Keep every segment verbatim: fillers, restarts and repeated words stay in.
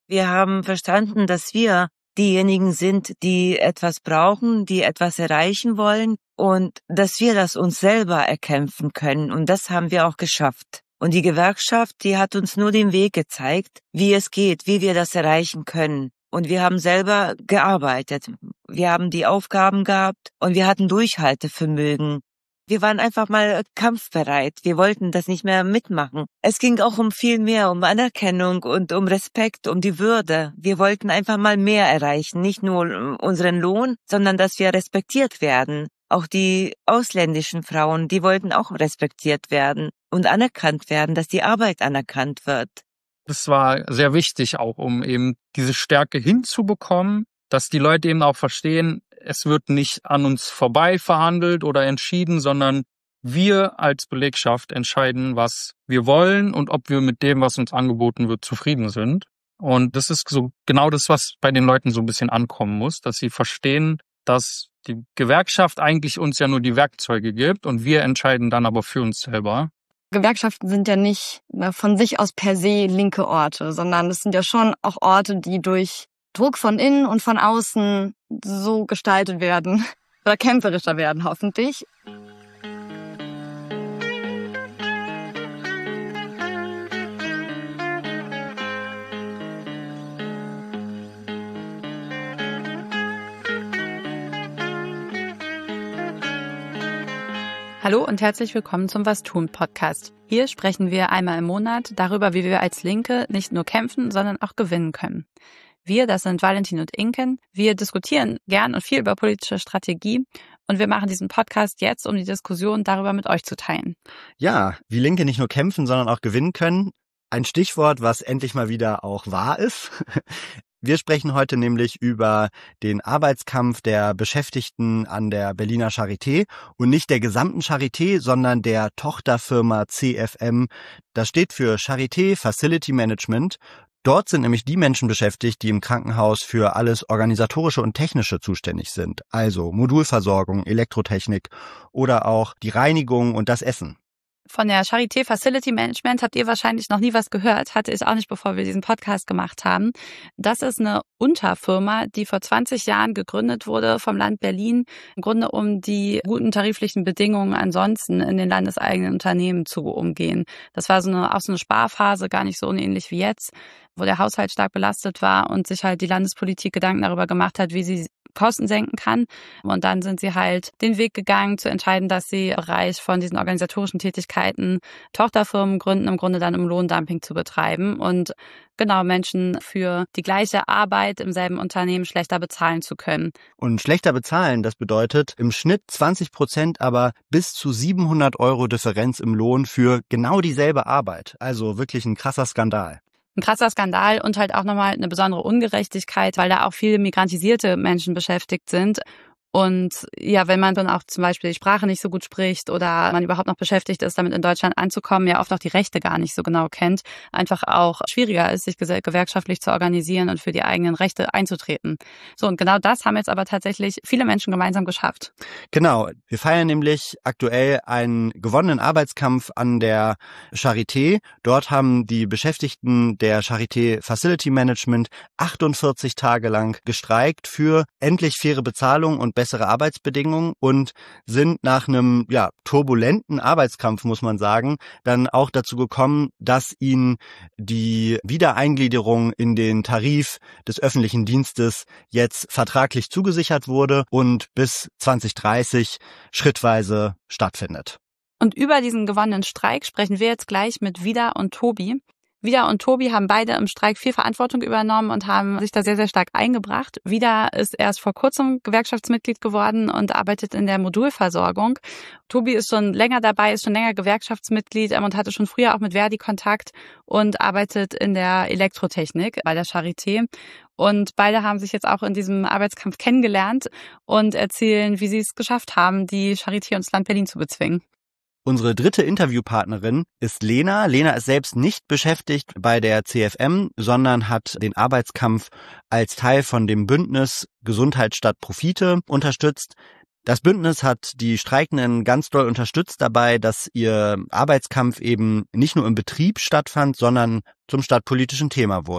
Wir haben verstanden, dass wir diejenigen sind, die etwas brauchen, die etwas erreichen wollen und dass wir das uns selber erkämpfen können. Und das haben wir auch geschafft. Und die Gewerkschaft, die hat uns nur den Weg gezeigt, wie es geht, wie wir das erreichen können. Und wir haben selber gearbeitet. Wir haben die Aufgaben gehabt und wir hatten Durchhaltevermögen. Wir waren einfach mal kampfbereit. Wir wollten das nicht mehr mitmachen. Es ging auch um viel mehr, um Anerkennung und um Respekt, um die Würde. Wir wollten einfach mal mehr erreichen. Nicht nur unseren Lohn, sondern dass wir respektiert werden. Auch die ausländischen Frauen, die wollten auch respektiert werden und anerkannt werden, dass die Arbeit anerkannt wird. Das war sehr wichtig auch, um eben diese Stärke hinzubekommen, dass die Leute eben auch verstehen, es wird nicht an uns vorbei verhandelt oder entschieden, sondern wir als Belegschaft entscheiden, was wir wollen und ob wir mit dem, was uns angeboten wird, zufrieden sind. Und das ist so genau das, was bei den Leuten so ein bisschen ankommen muss, dass sie verstehen, dass die Gewerkschaft eigentlich uns ja nur die Werkzeuge gibt und wir entscheiden dann aber für uns selber. Gewerkschaften sind ja nicht von sich aus per se linke Orte, sondern es sind ja schon auch Orte, die durch Druck von innen und von außen so gestaltet werden oder kämpferischer werden, hoffentlich. Hallo und herzlich willkommen zum Was tun Podcast. Hier sprechen wir einmal im Monat darüber, wie wir als Linke nicht nur kämpfen, sondern auch gewinnen können. Wir, das sind Valentin und Inken, wir diskutieren gern und viel über politische Strategie und wir machen diesen Podcast jetzt, um die Diskussion darüber mit euch zu teilen. Ja, wie Linke nicht nur kämpfen, sondern auch gewinnen können. Ein Stichwort, was endlich mal wieder auch wahr ist. Wir sprechen heute nämlich über den Arbeitskampf der Beschäftigten an der Berliner Charité und nicht der gesamten Charité, sondern der Tochterfirma C F M. Das steht für Charité Facility Management. Dort sind nämlich die Menschen beschäftigt, die im Krankenhaus für alles Organisatorische und Technische zuständig sind. Also Modulversorgung, Elektrotechnik oder auch die Reinigung und das Essen. Von der Charité Facility Management habt ihr wahrscheinlich noch nie was gehört, hatte ich auch nicht, bevor wir diesen Podcast gemacht haben. Das ist eine Unterfirma, die vor zwanzig Jahren gegründet wurde vom Land Berlin, im Grunde um die guten tariflichen Bedingungen ansonsten in den landeseigenen Unternehmen zu umgehen. Das war so eine, auch so eine Sparphase, gar nicht so unähnlich wie jetzt, wo der Haushalt stark belastet war und sich halt die Landespolitik Gedanken darüber gemacht hat, wie sie Kosten senken kann. Und dann sind sie halt den Weg gegangen, zu entscheiden, dass sie im Bereich von diesen organisatorischen Tätigkeiten Tochterfirmen gründen, im Grunde dann um Lohndumping zu betreiben und genau Menschen für die gleiche Arbeit im selben Unternehmen schlechter bezahlen zu können. Und schlechter bezahlen, das bedeutet im Schnitt zwanzig Prozent, aber bis zu siebenhundert Euro Differenz im Lohn für genau dieselbe Arbeit. Also wirklich ein krasser Skandal. Ein krasser Skandal und halt auch nochmal eine besondere Ungerechtigkeit, weil da auch viele migrantisierte Menschen beschäftigt sind. Und ja, wenn man dann auch zum Beispiel die Sprache nicht so gut spricht oder man überhaupt noch beschäftigt ist, damit in Deutschland anzukommen, ja oft auch die Rechte gar nicht so genau kennt, einfach auch schwieriger ist, sich gewerkschaftlich zu organisieren und für die eigenen Rechte einzutreten. So, und genau das haben jetzt aber tatsächlich viele Menschen gemeinsam geschafft. Genau, wir feiern nämlich aktuell einen gewonnenen Arbeitskampf an der Charité. Dort haben die Beschäftigten der Charité Facility Management achtundvierzig Tage lang gestreikt für endlich faire Bezahlung und bessere Arbeitsbedingungen und sind nach einem ja turbulenten Arbeitskampf, muss man sagen, dann auch dazu gekommen, dass ihnen die Wiedereingliederung in den Tarif des öffentlichen Dienstes jetzt vertraglich zugesichert wurde und bis zwanzig dreißig schrittweise stattfindet. Und über diesen gewonnenen Streik sprechen wir jetzt gleich mit Vida und Tobi. Vida und Tobi haben beide im Streik viel Verantwortung übernommen und haben sich da sehr, sehr stark eingebracht. Vida ist erst vor kurzem Gewerkschaftsmitglied geworden und arbeitet in der Modulversorgung. Tobi ist schon länger dabei, ist schon länger Gewerkschaftsmitglied und hatte schon früher auch mit Verdi Kontakt und arbeitet in der Elektrotechnik bei der Charité. Und beide haben sich jetzt auch in diesem Arbeitskampf kennengelernt und erzählen, wie sie es geschafft haben, die Charité und das Land Berlin zu bezwingen. Unsere dritte Interviewpartnerin ist Lena. Lena ist selbst nicht beschäftigt bei der C F M, sondern hat den Arbeitskampf als Teil von dem Bündnis Gesundheit statt Profite unterstützt. Das Bündnis hat die Streikenden ganz doll unterstützt dabei, dass ihr Arbeitskampf eben nicht nur im Betrieb stattfand, sondern zum stadtpolitischen Thema wurde.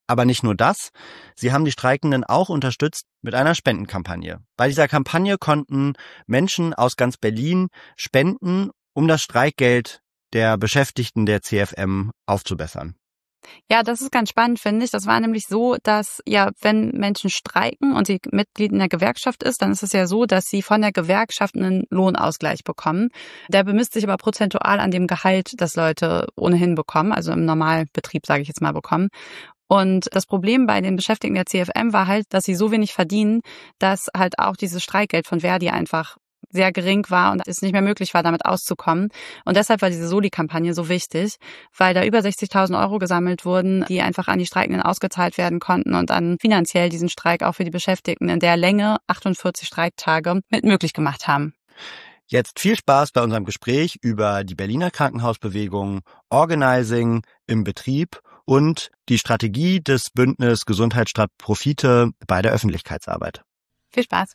Aber nicht nur das, sie haben die Streikenden auch unterstützt mit einer Spendenkampagne. Bei dieser Kampagne konnten Menschen aus ganz Berlin spenden, um das Streikgeld der Beschäftigten der C F M aufzubessern. Ja, das ist ganz spannend, finde ich. Das war nämlich so, dass ja, wenn Menschen streiken und sie Mitglied in der Gewerkschaft ist, dann ist es ja so, dass sie von der Gewerkschaft einen Lohnausgleich bekommen. Der bemisst sich aber prozentual an dem Gehalt, das Leute ohnehin bekommen, also im Normalbetrieb, sage ich jetzt mal, bekommen. Und das Problem bei den Beschäftigten der C F M war halt, dass sie so wenig verdienen, dass halt auch dieses Streikgeld von Verdi einfach sehr gering war und es nicht mehr möglich war, damit auszukommen. Und deshalb war diese Soli-Kampagne so wichtig, weil da über sechzigtausend Euro gesammelt wurden, die einfach an die Streikenden ausgezahlt werden konnten und dann finanziell diesen Streik auch für die Beschäftigten in der Länge achtundvierzig Streiktage mit möglich gemacht haben. Jetzt viel Spaß bei unserem Gespräch über die Berliner Krankenhausbewegung, Organizing im Betrieb und die Strategie des Bündnis Gesundheit statt Profite bei der Öffentlichkeitsarbeit. Viel Spaß.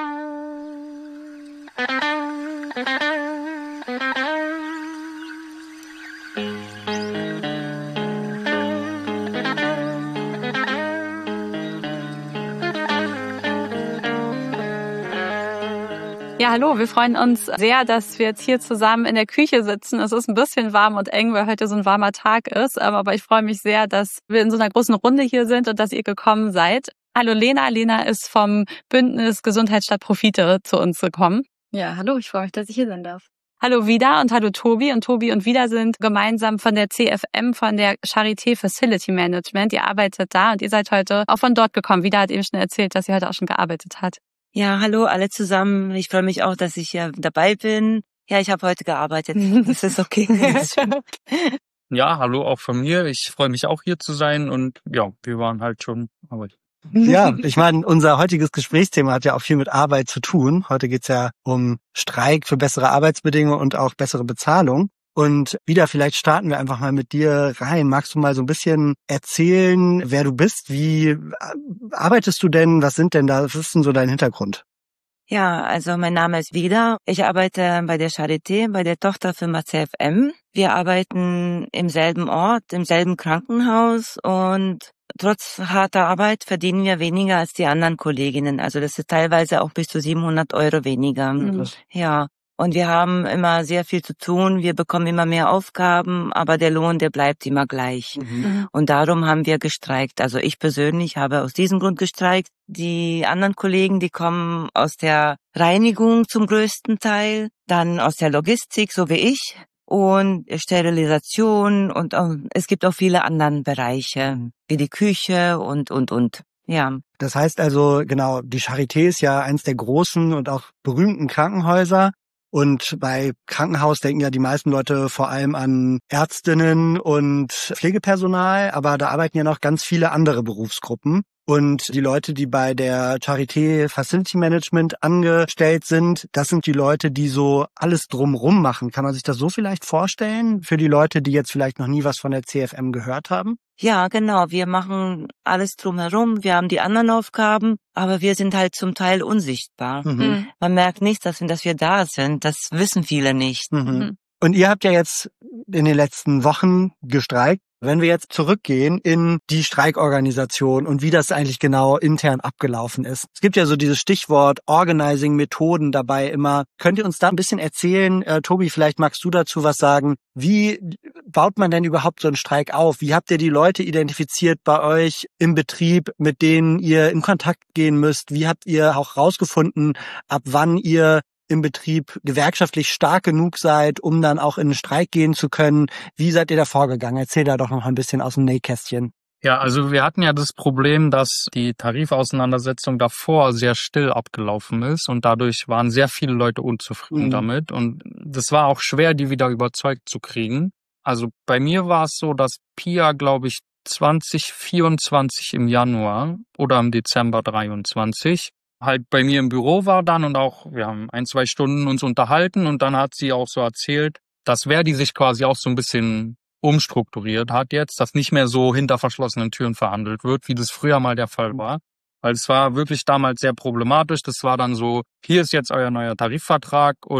Ja, hallo, wir freuen uns sehr, dass wir jetzt hier zusammen in der Küche sitzen. Es ist ein bisschen warm und eng, weil heute so ein warmer Tag ist, aber ich freue mich sehr, dass wir in so einer großen Runde hier sind und dass ihr gekommen seid. Hallo Lena, Lena ist vom Bündnis Gesundheit statt Profite zu uns gekommen. Ja, hallo, ich freue mich, dass ich hier sein darf. Hallo Vida und hallo Tobi. Und Tobi und Vida sind gemeinsam von der C F M, von der Charité Facility Management. Ihr arbeitet da und ihr seid heute auch von dort gekommen. Vida hat eben schon erzählt, dass sie heute auch schon gearbeitet hat. Ja, hallo alle zusammen. Ich freue mich auch, dass ich hier dabei bin. Ja, ich habe heute gearbeitet. Das ist okay. Ja, hallo auch von mir. Ich freue mich auch hier zu sein und ja, wir waren halt schon arbeiten. Ja, ich meine, unser heutiges Gesprächsthema hat ja auch viel mit Arbeit zu tun. Heute geht's ja um Streik für bessere Arbeitsbedingungen und auch bessere Bezahlung. Und wieder, vielleicht starten wir einfach mal mit dir rein. Magst du mal so ein bisschen erzählen, wer du bist? Wie arbeitest du denn? Was sind denn da, was ist denn so dein Hintergrund? Ja, also mein Name ist Vida. Ich arbeite bei der Charité, bei der Tochterfirma C F M. Wir arbeiten im selben Ort, im selben Krankenhaus und trotz harter Arbeit verdienen wir weniger als die anderen Kolleginnen. Also das ist teilweise auch bis zu siebenhundert Euro weniger. Mhm. Ja. Und wir haben immer sehr viel zu tun, wir bekommen immer mehr Aufgaben, aber der Lohn, der bleibt immer gleich. Mhm. Und darum haben wir gestreikt. Also ich persönlich habe aus diesem Grund gestreikt. Die anderen Kollegen, die kommen aus der Reinigung zum größten Teil, dann aus der Logistik, so wie ich, und Sterilisation und auch, es gibt auch viele andere Bereiche, wie die Küche und, und, und. Ja. Das heißt also, genau, die Charité ist ja eins der großen und auch berühmten Krankenhäuser. Und bei Krankenhaus denken ja die meisten Leute vor allem an Ärztinnen und Pflegepersonal, aber da arbeiten ja noch ganz viele andere Berufsgruppen. Und die Leute, die bei der Charité Facility Management angestellt sind, das sind die Leute, die so alles drumrum machen. Kann man sich das so vielleicht vorstellen für die Leute, die jetzt vielleicht noch nie was von der C F M gehört haben? Ja, genau. Wir machen alles drumherum. Wir haben die anderen Aufgaben, aber wir sind halt zum Teil unsichtbar. Mhm. Man merkt nicht, dass, dass wir da sind. Das wissen viele nicht. Mhm. Mhm. Und ihr habt ja jetzt in den letzten Wochen gestreikt. Wenn wir jetzt zurückgehen in die Streikorganisation und wie das eigentlich genau intern abgelaufen ist. Es gibt ja so dieses Stichwort Organizing-Methoden dabei immer. Könnt ihr uns da ein bisschen erzählen? Äh, Tobi, vielleicht magst du dazu was sagen. Wie baut man denn überhaupt so einen Streik auf? Wie habt ihr die Leute identifiziert bei euch im Betrieb, mit denen ihr in Kontakt gehen müsst? Wie habt ihr auch rausgefunden, ab wann ihr im Betrieb gewerkschaftlich stark genug seid, um dann auch in den Streik gehen zu können? Wie seid ihr da vorgegangen? Erzähl da doch noch ein bisschen aus dem Nähkästchen. Ja, also wir hatten ja das Problem, dass die Tarifauseinandersetzung davor sehr still abgelaufen ist und dadurch waren sehr viele Leute unzufrieden mhm. damit und das war auch schwer, die wieder überzeugt zu kriegen. Also bei mir war es so, dass Pia, glaube ich, zwanzig vierundzwanzig im Januar oder im Dezember dreiundzwanzig halt bei mir im Büro war dann und auch, wir haben ein, zwei Stunden uns unterhalten und dann hat sie auch so erzählt, dass Verdi sich quasi auch so ein bisschen umstrukturiert hat jetzt, dass nicht mehr so hinter verschlossenen Türen verhandelt wird, wie das früher mal der Fall war. Weil es war wirklich damals sehr problematisch. Das war dann so, hier ist jetzt euer neuer Tarifvertrag und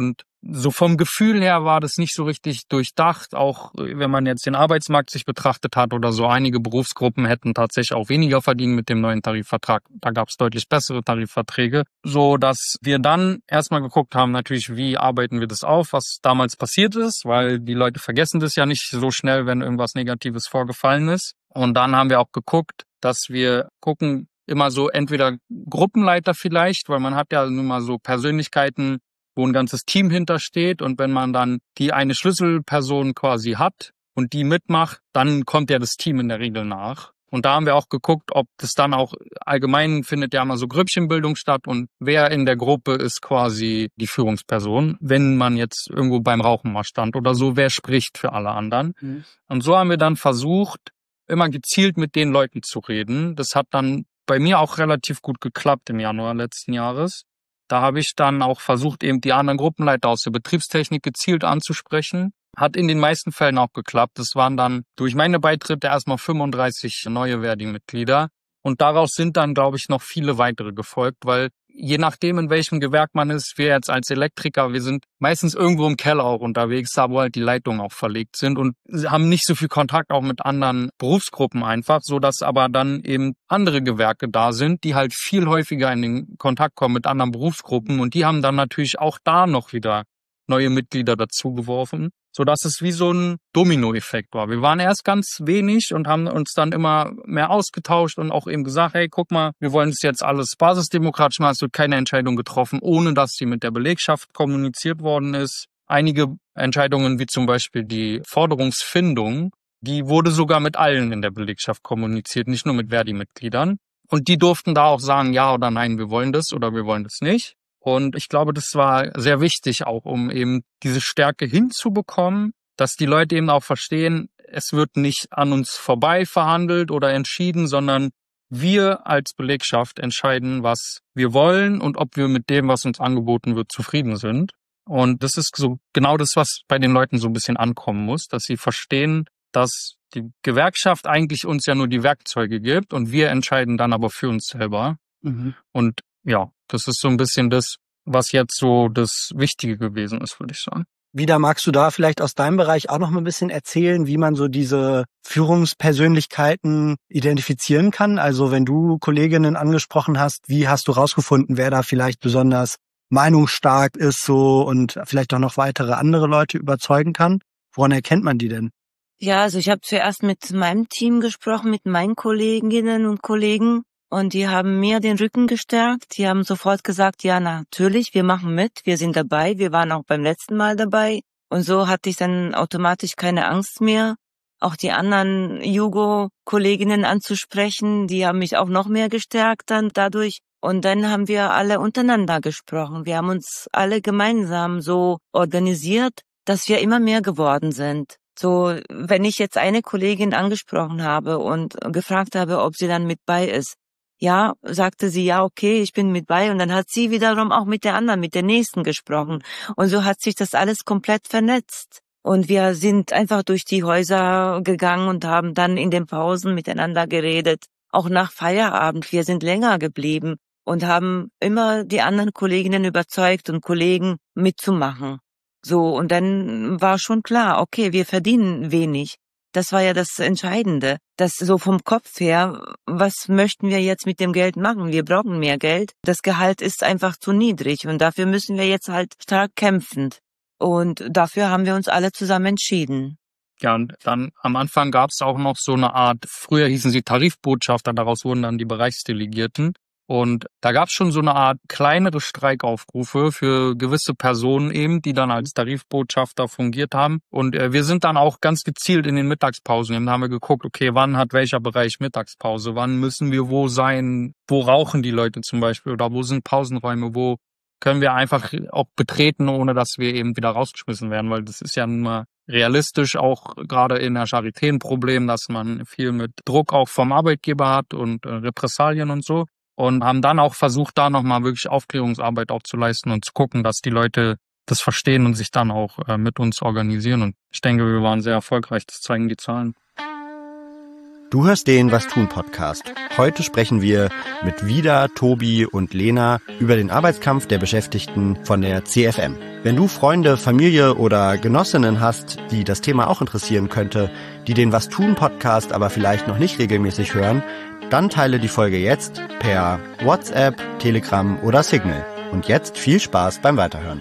so vom Gefühl her war das nicht so richtig durchdacht. Auch wenn man jetzt den Arbeitsmarkt sich betrachtet hat oder so, einige Berufsgruppen hätten tatsächlich auch weniger verdient mit dem neuen Tarifvertrag. Da gab es deutlich bessere Tarifverträge, so dass wir dann erstmal geguckt haben, natürlich, wie arbeiten wir das auf, was damals passiert ist, weil die Leute vergessen das ja nicht so schnell, wenn irgendwas Negatives vorgefallen ist. Und dann haben wir auch geguckt, dass wir gucken, immer so entweder Gruppenleiter vielleicht, weil man hat ja nun mal so Persönlichkeiten, wo ein ganzes Team hintersteht, und wenn man dann die eine Schlüsselperson quasi hat und die mitmacht, dann kommt ja das Team in der Regel nach. Und da haben wir auch geguckt, ob das dann auch allgemein findet ja immer so Grüppchenbildung statt und wer in der Gruppe ist quasi die Führungsperson, wenn man jetzt irgendwo beim Rauchen mal stand oder so, wer spricht für alle anderen. Mhm. Und so haben wir dann versucht, immer gezielt mit den Leuten zu reden. Das hat dann bei mir auch relativ gut geklappt im Januar letzten Jahres. Da habe ich dann auch versucht, eben die anderen Gruppenleiter aus der Betriebstechnik gezielt anzusprechen. Hat in den meisten Fällen auch geklappt. Es waren dann durch meine Beitritte erstmal fünfunddreißig neue Verdi-Mitglieder. Und daraus sind dann, glaube ich, noch viele weitere gefolgt, weil je nachdem, in welchem Gewerk man ist, wir jetzt als Elektriker, wir sind meistens irgendwo im Keller auch unterwegs, da wo halt die Leitungen auch verlegt sind und haben nicht so viel Kontakt auch mit anderen Berufsgruppen einfach, so dass aber dann eben andere Gewerke da sind, die halt viel häufiger in den Kontakt kommen mit anderen Berufsgruppen, und die haben dann natürlich auch da noch wieder neue Mitglieder dazugeworfen, so dass es wie so ein Dominoeffekt war. Wir waren erst ganz wenig und haben uns dann immer mehr ausgetauscht und auch eben gesagt, hey, guck mal, wir wollen das jetzt alles basisdemokratisch machen, es wird keine Entscheidung getroffen, ohne dass sie mit der Belegschaft kommuniziert worden ist. Einige Entscheidungen, wie zum Beispiel die Forderungsfindung, die wurde sogar mit allen in der Belegschaft kommuniziert, nicht nur mit Verdi-Mitgliedern. Und die durften da auch sagen, ja oder nein, wir wollen das oder wir wollen das nicht. Und ich glaube, das war sehr wichtig auch, um eben diese Stärke hinzubekommen, dass die Leute eben auch verstehen, es wird nicht an uns vorbei verhandelt oder entschieden, sondern wir als Belegschaft entscheiden, was wir wollen und ob wir mit dem, was uns angeboten wird, zufrieden sind. Und das ist so genau das, was bei den Leuten so ein bisschen ankommen muss, dass sie verstehen, dass die Gewerkschaft eigentlich uns ja nur die Werkzeuge gibt und wir entscheiden dann aber für uns selber. Mhm. Und ja, das ist so ein bisschen das, was jetzt so das Wichtige gewesen ist, würde ich sagen. Wieder magst du da vielleicht aus deinem Bereich auch noch mal ein bisschen erzählen, wie man so diese Führungspersönlichkeiten identifizieren kann? Also wenn du Kolleginnen angesprochen hast, wie hast du rausgefunden, wer da vielleicht besonders meinungsstark ist so und vielleicht auch noch weitere andere Leute überzeugen kann? Woran erkennt man die denn? Ja, also ich habe zuerst mit meinem Team gesprochen, mit meinen Kolleginnen und Kollegen. Und die haben mir den Rücken gestärkt. Die haben sofort gesagt, ja, natürlich, wir machen mit, wir sind dabei. Wir waren auch beim letzten Mal dabei. Und so hatte ich dann automatisch keine Angst mehr, auch die anderen Jugo-Kolleginnen anzusprechen. Die haben mich auch noch mehr gestärkt dann dadurch. Und dann haben wir alle untereinander gesprochen. Wir haben uns alle gemeinsam so organisiert, dass wir immer mehr geworden sind. So, wenn ich jetzt eine Kollegin angesprochen habe und gefragt habe, ob sie dann mit bei ist, ja, sagte sie, ja, okay, ich bin mit bei. Und dann hat sie wiederum auch mit der anderen, mit der nächsten gesprochen. Und so hat sich das alles komplett vernetzt. Und wir sind einfach durch die Häuser gegangen und haben dann in den Pausen miteinander geredet. Auch nach Feierabend. Wir sind länger geblieben und haben immer die anderen Kolleginnen überzeugt und Kollegen mitzumachen. So, und dann war schon klar, okay, wir verdienen wenig. Das war ja das Entscheidende. Das so vom Kopf her, was möchten wir jetzt mit dem Geld machen? Wir brauchen mehr Geld. Das Gehalt ist einfach zu niedrig und dafür müssen wir jetzt halt stark kämpfen. Und dafür haben wir uns alle zusammen entschieden. Ja, und dann am Anfang gab es auch noch so eine Art, früher hießen sie Tarifbotschafter, daraus wurden dann die Bereichsdelegierten. Und da gab es schon so eine Art kleinere Streikaufrufe für gewisse Personen eben, die dann als Tarifbotschafter fungiert haben. Und äh, wir sind dann auch ganz gezielt in den Mittagspausen. Dann haben wir geguckt, okay, wann hat welcher Bereich Mittagspause? Wann müssen wir wo sein? Wo rauchen die Leute zum Beispiel? Oder wo sind Pausenräume? Wo können wir einfach auch betreten, ohne dass wir eben wieder rausgeschmissen werden? Weil das ist ja nun mal realistisch auch gerade in der Charité ein Problem, dass man viel mit Druck auch vom Arbeitgeber hat und äh, Repressalien und so. Und haben dann auch versucht, da nochmal wirklich Aufklärungsarbeit auch zu leisten und zu gucken, dass die Leute das verstehen und sich dann auch äh, mit uns organisieren. Und ich denke, wir waren sehr erfolgreich, das zeigen die Zahlen. Du hörst den Was tun Podcast. Heute sprechen wir mit Vida, Tobi und Lena über den Arbeitskampf der Beschäftigten von der C F M. Wenn du Freunde, Familie oder Genossinnen hast, die das Thema auch interessieren könnte, die den Was tun Podcast aber vielleicht noch nicht regelmäßig hören, dann teile die Folge jetzt per WhatsApp, Telegram oder Signal. Und jetzt viel Spaß beim Weiterhören.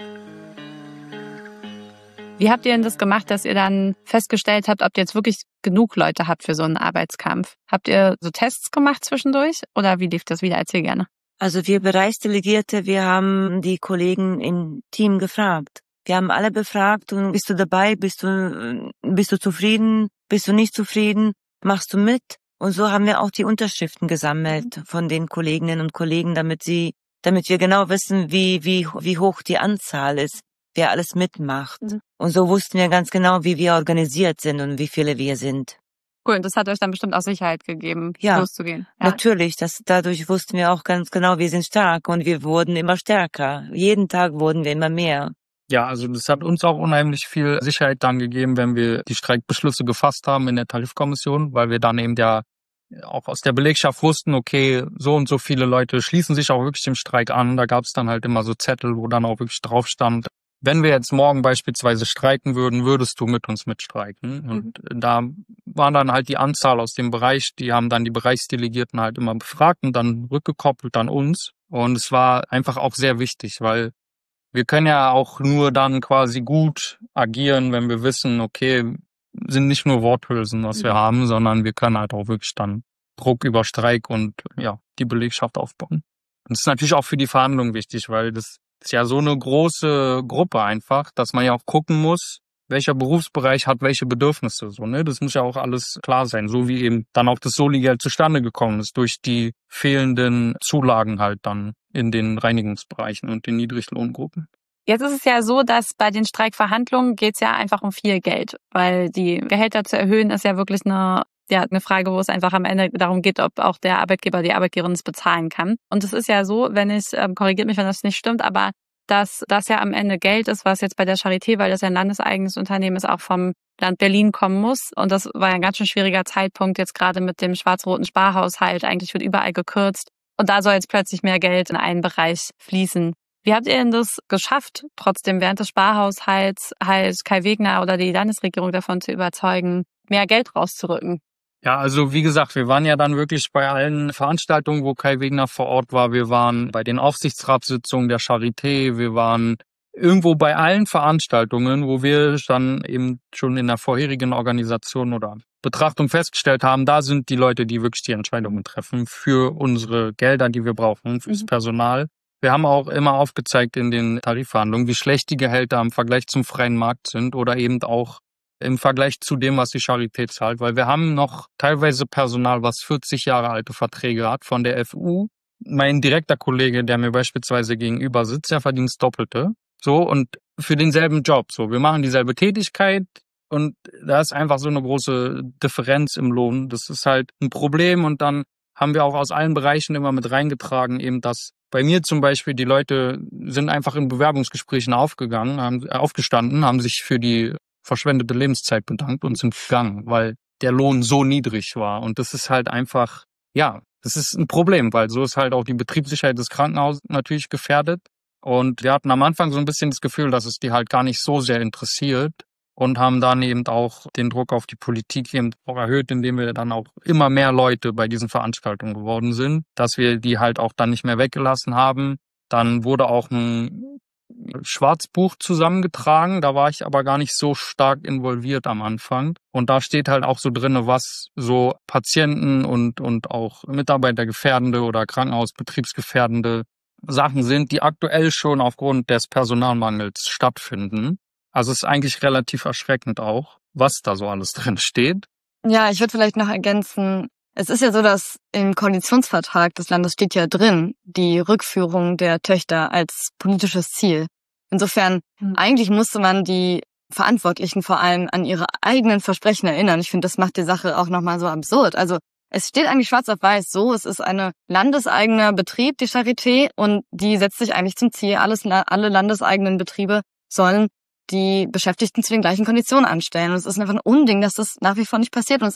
Wie habt ihr denn das gemacht, dass ihr dann festgestellt habt, ob ihr jetzt wirklich genug Leute habt für so einen Arbeitskampf? Habt ihr so Tests gemacht zwischendurch oder wie lief das? Wieder erzähl gerne. Also wir Bereichsdelegierte, wir haben die Kollegen im Team gefragt. Wir haben alle befragt und bist du dabei, bist du, bist du zufrieden, bist du nicht zufrieden, machst du mit? Und so haben wir auch die Unterschriften gesammelt von den Kolleginnen und Kollegen, damit sie, damit wir genau wissen, wie, wie, wie hoch die Anzahl ist, wer alles mitmacht. Mhm. Und so wussten wir ganz genau, wie wir organisiert sind und wie viele wir sind. Cool, und das hat euch dann bestimmt auch Sicherheit gegeben, ja, loszugehen. Ja, natürlich. Das, dadurch wussten wir auch ganz genau, wir sind stark und wir wurden immer stärker. Jeden Tag wurden wir immer mehr. Ja, also das hat uns auch unheimlich viel Sicherheit dann gegeben, wenn wir die Streikbeschlüsse gefasst haben in der Tarifkommission, weil wir dann eben ja auch aus der Belegschaft wussten, okay, so und so viele Leute schließen sich auch wirklich dem Streik an. Da gab es dann halt immer so Zettel, wo dann auch wirklich drauf stand, wenn wir jetzt morgen beispielsweise streiken würden, würdest du mit uns mitstreiken. Und mhm. da war dann halt die Anzahl aus dem Bereich, die haben dann die Bereichsdelegierten halt immer befragt und dann rückgekoppelt an uns. Und es war einfach auch sehr wichtig, weil wir können ja auch nur dann quasi gut agieren, wenn wir wissen, okay, sind nicht nur Worthülsen, was mhm. wir haben, sondern wir können halt auch wirklich dann Druck über Streik und ja die Belegschaft aufbauen. Und das ist natürlich auch für die Verhandlungen wichtig, weil das ist ja so eine große Gruppe einfach, dass man ja auch gucken muss, welcher Berufsbereich hat welche Bedürfnisse. So, ne? Das muss ja auch alles klar sein, so wie eben dann auch das Soli-Geld zustande gekommen ist durch die fehlenden Zulagen halt dann in den Reinigungsbereichen und den Niedriglohngruppen. Jetzt ist es ja so, dass bei den Streikverhandlungen geht es ja einfach um viel Geld, weil die Gehälter zu erhöhen ist ja wirklich eine Ja, eine Frage, wo es einfach am Ende darum geht, ob auch der Arbeitgeber, die Arbeitgeberin es bezahlen kann. Und es ist ja so, wenn ich, ähm, korrigiert mich, wenn das nicht stimmt, aber dass das ja am Ende Geld ist, was jetzt bei der Charité, weil das ja ein landeseigenes Unternehmen ist, auch vom Land Berlin kommen muss. Und das war ja ein ganz schön schwieriger Zeitpunkt jetzt gerade mit dem schwarz-roten Sparhaushalt. Eigentlich wird überall gekürzt. Und da soll jetzt plötzlich mehr Geld in einen Bereich fließen. Wie habt ihr denn das geschafft, trotzdem während des Sparhaushalts halt Kai Wegner oder die Landesregierung davon zu überzeugen, mehr Geld rauszurücken? Ja, also wie gesagt, wir waren ja dann wirklich bei allen Veranstaltungen, wo Kai Wegner vor Ort war. Wir waren bei den Aufsichtsratssitzungen der Charité. Wir waren irgendwo bei allen Veranstaltungen, wo wir dann eben schon in der vorherigen Organisation oder Betrachtung festgestellt haben, da sind die Leute, die wirklich die Entscheidungen treffen für unsere Gelder, die wir brauchen, fürs Mhm. Personal. Wir haben auch immer aufgezeigt in den Tarifverhandlungen, wie schlecht die Gehälter im Vergleich zum freien Markt sind oder eben auch im Vergleich zu dem, was die Charité zahlt, weil wir haben noch teilweise Personal, was vierzig Jahre alte Verträge hat von der F U. Mein direkter Kollege, der mir beispielsweise gegenüber sitzt, der verdient das Doppelte. So, und für denselben Job. So, wir machen dieselbe Tätigkeit und da ist einfach so eine große Differenz im Lohn. Das ist halt ein Problem und dann haben wir auch aus allen Bereichen immer mit reingetragen, eben dass bei mir zum Beispiel die Leute sind einfach in Bewerbungsgesprächen aufgegangen, haben äh, aufgestanden, haben sich für die verschwendete Lebenszeit bedankt und sind gegangen, weil der Lohn so niedrig war. Und das ist halt einfach, ja, das ist ein Problem, weil so ist halt auch die Betriebssicherheit des Krankenhauses natürlich gefährdet. Und wir hatten am Anfang so ein bisschen das Gefühl, dass es die halt gar nicht so sehr interessiert und haben dann eben auch den Druck auf die Politik eben auch erhöht, indem wir dann auch immer mehr Leute bei diesen Veranstaltungen geworden sind, dass wir die halt auch dann nicht mehr weggelassen haben. Dann wurde auch ein Schwarzbuch zusammengetragen, da war ich aber gar nicht so stark involviert am Anfang. Und da steht halt auch so drinne, was so Patienten und und auch mitarbeitergefährdende oder krankenhausbetriebsgefährdende Sachen sind, die aktuell schon aufgrund des Personalmangels stattfinden. Also es ist eigentlich relativ erschreckend auch, was da so alles drin steht. Ja, ich würde vielleicht noch ergänzen, es ist ja so, dass im Koalitionsvertrag des Landes steht ja drin, die Rückführung der Töchter als politisches Ziel. Insofern, mhm. eigentlich musste man die Verantwortlichen vor allem an ihre eigenen Versprechen erinnern. Ich finde, das macht die Sache auch nochmal so absurd. Also es steht eigentlich schwarz auf weiß so, es ist ein landeseigener Betrieb, die Charité, und die setzt sich eigentlich zum Ziel, alles, alle landeseigenen Betriebe sollen die Beschäftigten zu den gleichen Konditionen anstellen. Und es ist einfach ein Unding, dass das nach wie vor nicht passiert. Und es ist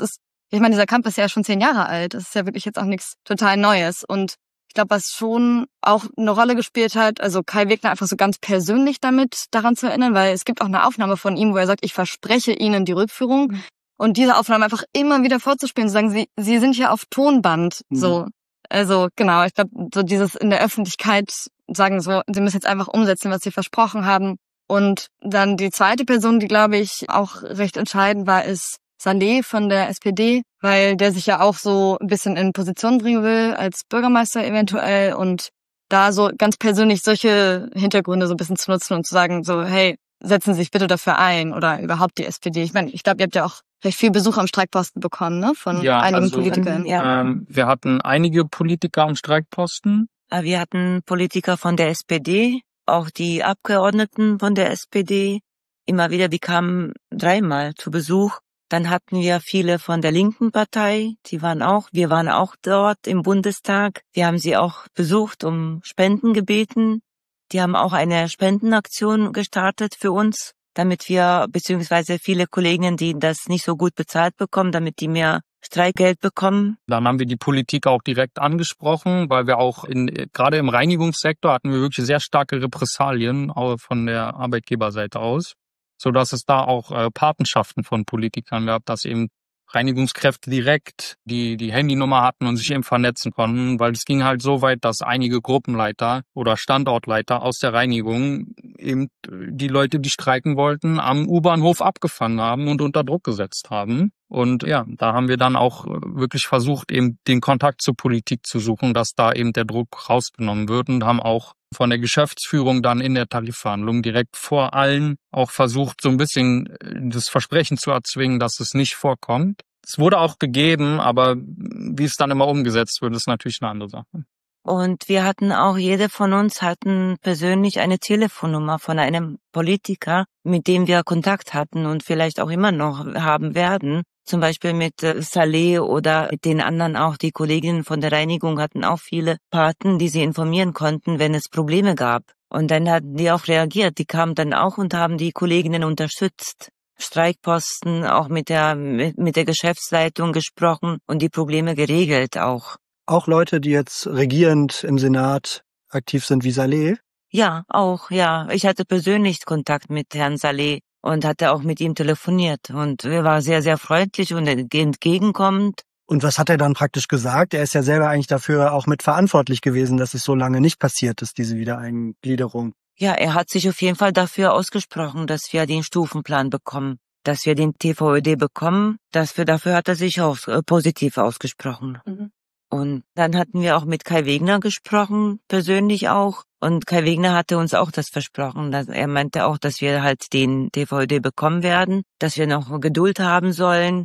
Ich meine, dieser Kampf ist ja schon zehn Jahre alt. Das ist ja wirklich jetzt auch nichts total Neues. Und ich glaube, was schon auch eine Rolle gespielt hat, also Kai Wegner einfach so ganz persönlich damit daran zu erinnern, weil es gibt auch eine Aufnahme von ihm, wo er sagt, ich verspreche Ihnen die Rückführung. Mhm. Und diese Aufnahme einfach immer wieder vorzuspielen, zu sagen, Sie, Sie sind ja auf Tonband. Mhm. So, also genau, ich glaube, so dieses in der Öffentlichkeit sagen so, Sie müssen jetzt einfach umsetzen, was Sie versprochen haben. Und dann die zweite Person, die, glaube ich, auch recht entscheidend war, ist Saleh von der S P D, weil der sich ja auch so ein bisschen in Position bringen will als Bürgermeister eventuell und da so ganz persönlich solche Hintergründe so ein bisschen zu nutzen und zu sagen so, hey, setzen Sie sich bitte dafür ein oder überhaupt die S P D. Ich meine, ich glaube, ihr habt ja auch recht viel Besuch am Streikposten bekommen, ne, von ja, einigen also, Politikern. Ja. Ähm, wir hatten einige Politiker am Streikposten. Wir hatten Politiker von der S P D, auch die Abgeordneten von der S P D. Immer wieder, die kamen dreimal zu Besuch. Dann hatten wir viele von der linken Partei, die waren auch, wir waren auch dort im Bundestag. Wir haben sie auch besucht, um Spenden gebeten. Die haben auch eine Spendenaktion gestartet für uns, damit wir, beziehungsweise viele Kollegen, die das nicht so gut bezahlt bekommen, damit die mehr Streikgeld bekommen. Dann haben wir die Politik auch direkt angesprochen, weil wir auch in, gerade im Reinigungssektor hatten wir wirklich sehr starke Repressalien, auch von der Arbeitgeberseite aus, so dass es da auch äh, Patenschaften von Politikern gab, dass eben Reinigungskräfte direkt die die Handynummer hatten und sich eben vernetzen konnten, weil es ging halt so weit, dass einige Gruppenleiter oder Standortleiter aus der Reinigung eben die Leute, die streiken wollten, am U-Bahnhof abgefangen haben und unter Druck gesetzt haben. Und ja, da haben wir dann auch wirklich versucht, eben den Kontakt zur Politik zu suchen, dass da eben der Druck rausgenommen wird und haben auch von der Geschäftsführung dann in der Tarifverhandlung direkt vor allen auch versucht, so ein bisschen das Versprechen zu erzwingen, dass es nicht vorkommt. Es wurde auch gegeben, aber wie es dann immer umgesetzt wird, ist natürlich eine andere Sache. Und wir hatten auch, jede von uns hatten persönlich eine Telefonnummer von einem Politiker, mit dem wir Kontakt hatten und vielleicht auch immer noch haben werden. Zum Beispiel mit Saleh oder mit den anderen auch. Die Kolleginnen von der Reinigung hatten auch viele Paten, die sie informieren konnten, wenn es Probleme gab. Und dann hatten die auch reagiert. Die kamen dann auch und haben die Kolleginnen unterstützt. Streikposten, auch mit der, mit, mit der Geschäftsleitung gesprochen und die Probleme geregelt auch. Auch Leute, die jetzt regierend im Senat aktiv sind wie Saleh? Ja, auch, ja. Ich hatte persönlich Kontakt mit Herrn Saleh und hatte auch mit ihm telefoniert. Und er war sehr, sehr freundlich und entgegenkommend. Und was hat er dann praktisch gesagt? Er ist ja selber eigentlich dafür auch mit verantwortlich gewesen, dass es so lange nicht passiert ist, diese Wiedereingliederung. Ja, er hat sich auf jeden Fall dafür ausgesprochen, dass wir den Stufenplan bekommen, dass wir den T V Ö D bekommen. Dafür, dafür hat er sich auch positiv ausgesprochen. Mhm. Und dann hatten wir auch mit Kai Wegner gesprochen, persönlich auch. Und Kai Wegner hatte uns auch das versprochen. Dass er meinte auch, dass wir halt den T V Ö D bekommen werden, dass wir noch Geduld haben sollen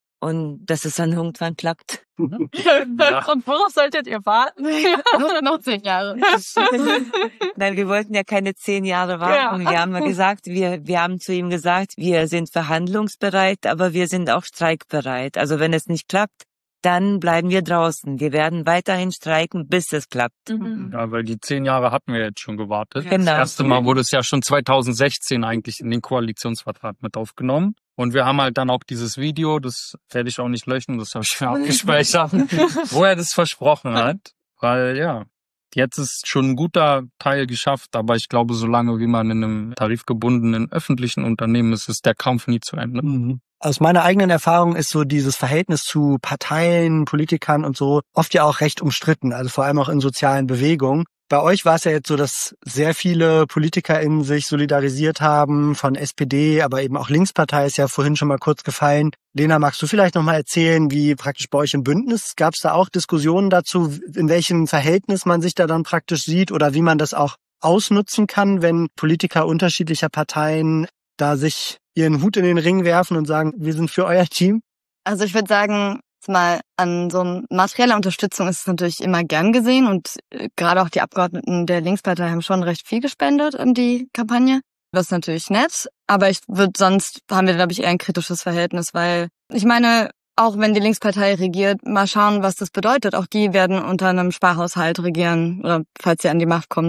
und dass es dann irgendwann klappt. Ja. Und worauf solltet ihr warten? Noch zehn Jahre. Nein, wir wollten ja keine zehn Jahre warten. Ja. Wir haben ja gesagt, wir, wir haben zu ihm gesagt, wir sind verhandlungsbereit, aber wir sind auch streikbereit. Also wenn es nicht klappt, dann bleiben wir draußen. Wir werden weiterhin streiken, bis es klappt. Mhm. Ja, weil die zehn Jahre hatten wir jetzt schon gewartet. Genau. Das erste Mal wurde es ja schon zweitausendsechzehn eigentlich in den Koalitionsvertrag mit aufgenommen. Und wir haben halt dann auch dieses Video, das werde ich auch nicht löschen, das habe ich mir abgespeichert, wo er das versprochen hat. Weil ja, jetzt ist schon ein guter Teil geschafft, aber ich glaube, solange wie man in einem tarifgebundenen öffentlichen Unternehmen ist, ist der Kampf nie zu Ende. Mhm. Aus meiner eigenen Erfahrung ist so dieses Verhältnis zu Parteien, Politikern und so oft ja auch recht umstritten, also vor allem auch in sozialen Bewegungen. Bei euch war es ja jetzt so, dass sehr viele PolitikerInnen sich solidarisiert haben, von S P D, aber eben auch Linkspartei ist ja vorhin schon mal kurz gefallen. Lena, magst du vielleicht noch mal erzählen, wie praktisch bei euch im Bündnis, gab es da auch Diskussionen dazu, in welchem Verhältnis man sich da dann praktisch sieht oder wie man das auch ausnutzen kann, wenn Politiker unterschiedlicher Parteien da sich ihren Hut in den Ring werfen und sagen, wir sind für euer Team? Also ich würde sagen, mal an so materieller Unterstützung ist es natürlich immer gern gesehen und äh, gerade auch die Abgeordneten der Linkspartei haben schon recht viel gespendet in die Kampagne. Das ist natürlich nett, aber ich würde sonst haben wir, glaube ich, eher ein kritisches Verhältnis, weil ich meine, auch wenn die Linkspartei regiert, mal schauen, was das bedeutet. Auch die werden unter einem Sparhaushalt regieren oder falls sie an die Macht kommen so.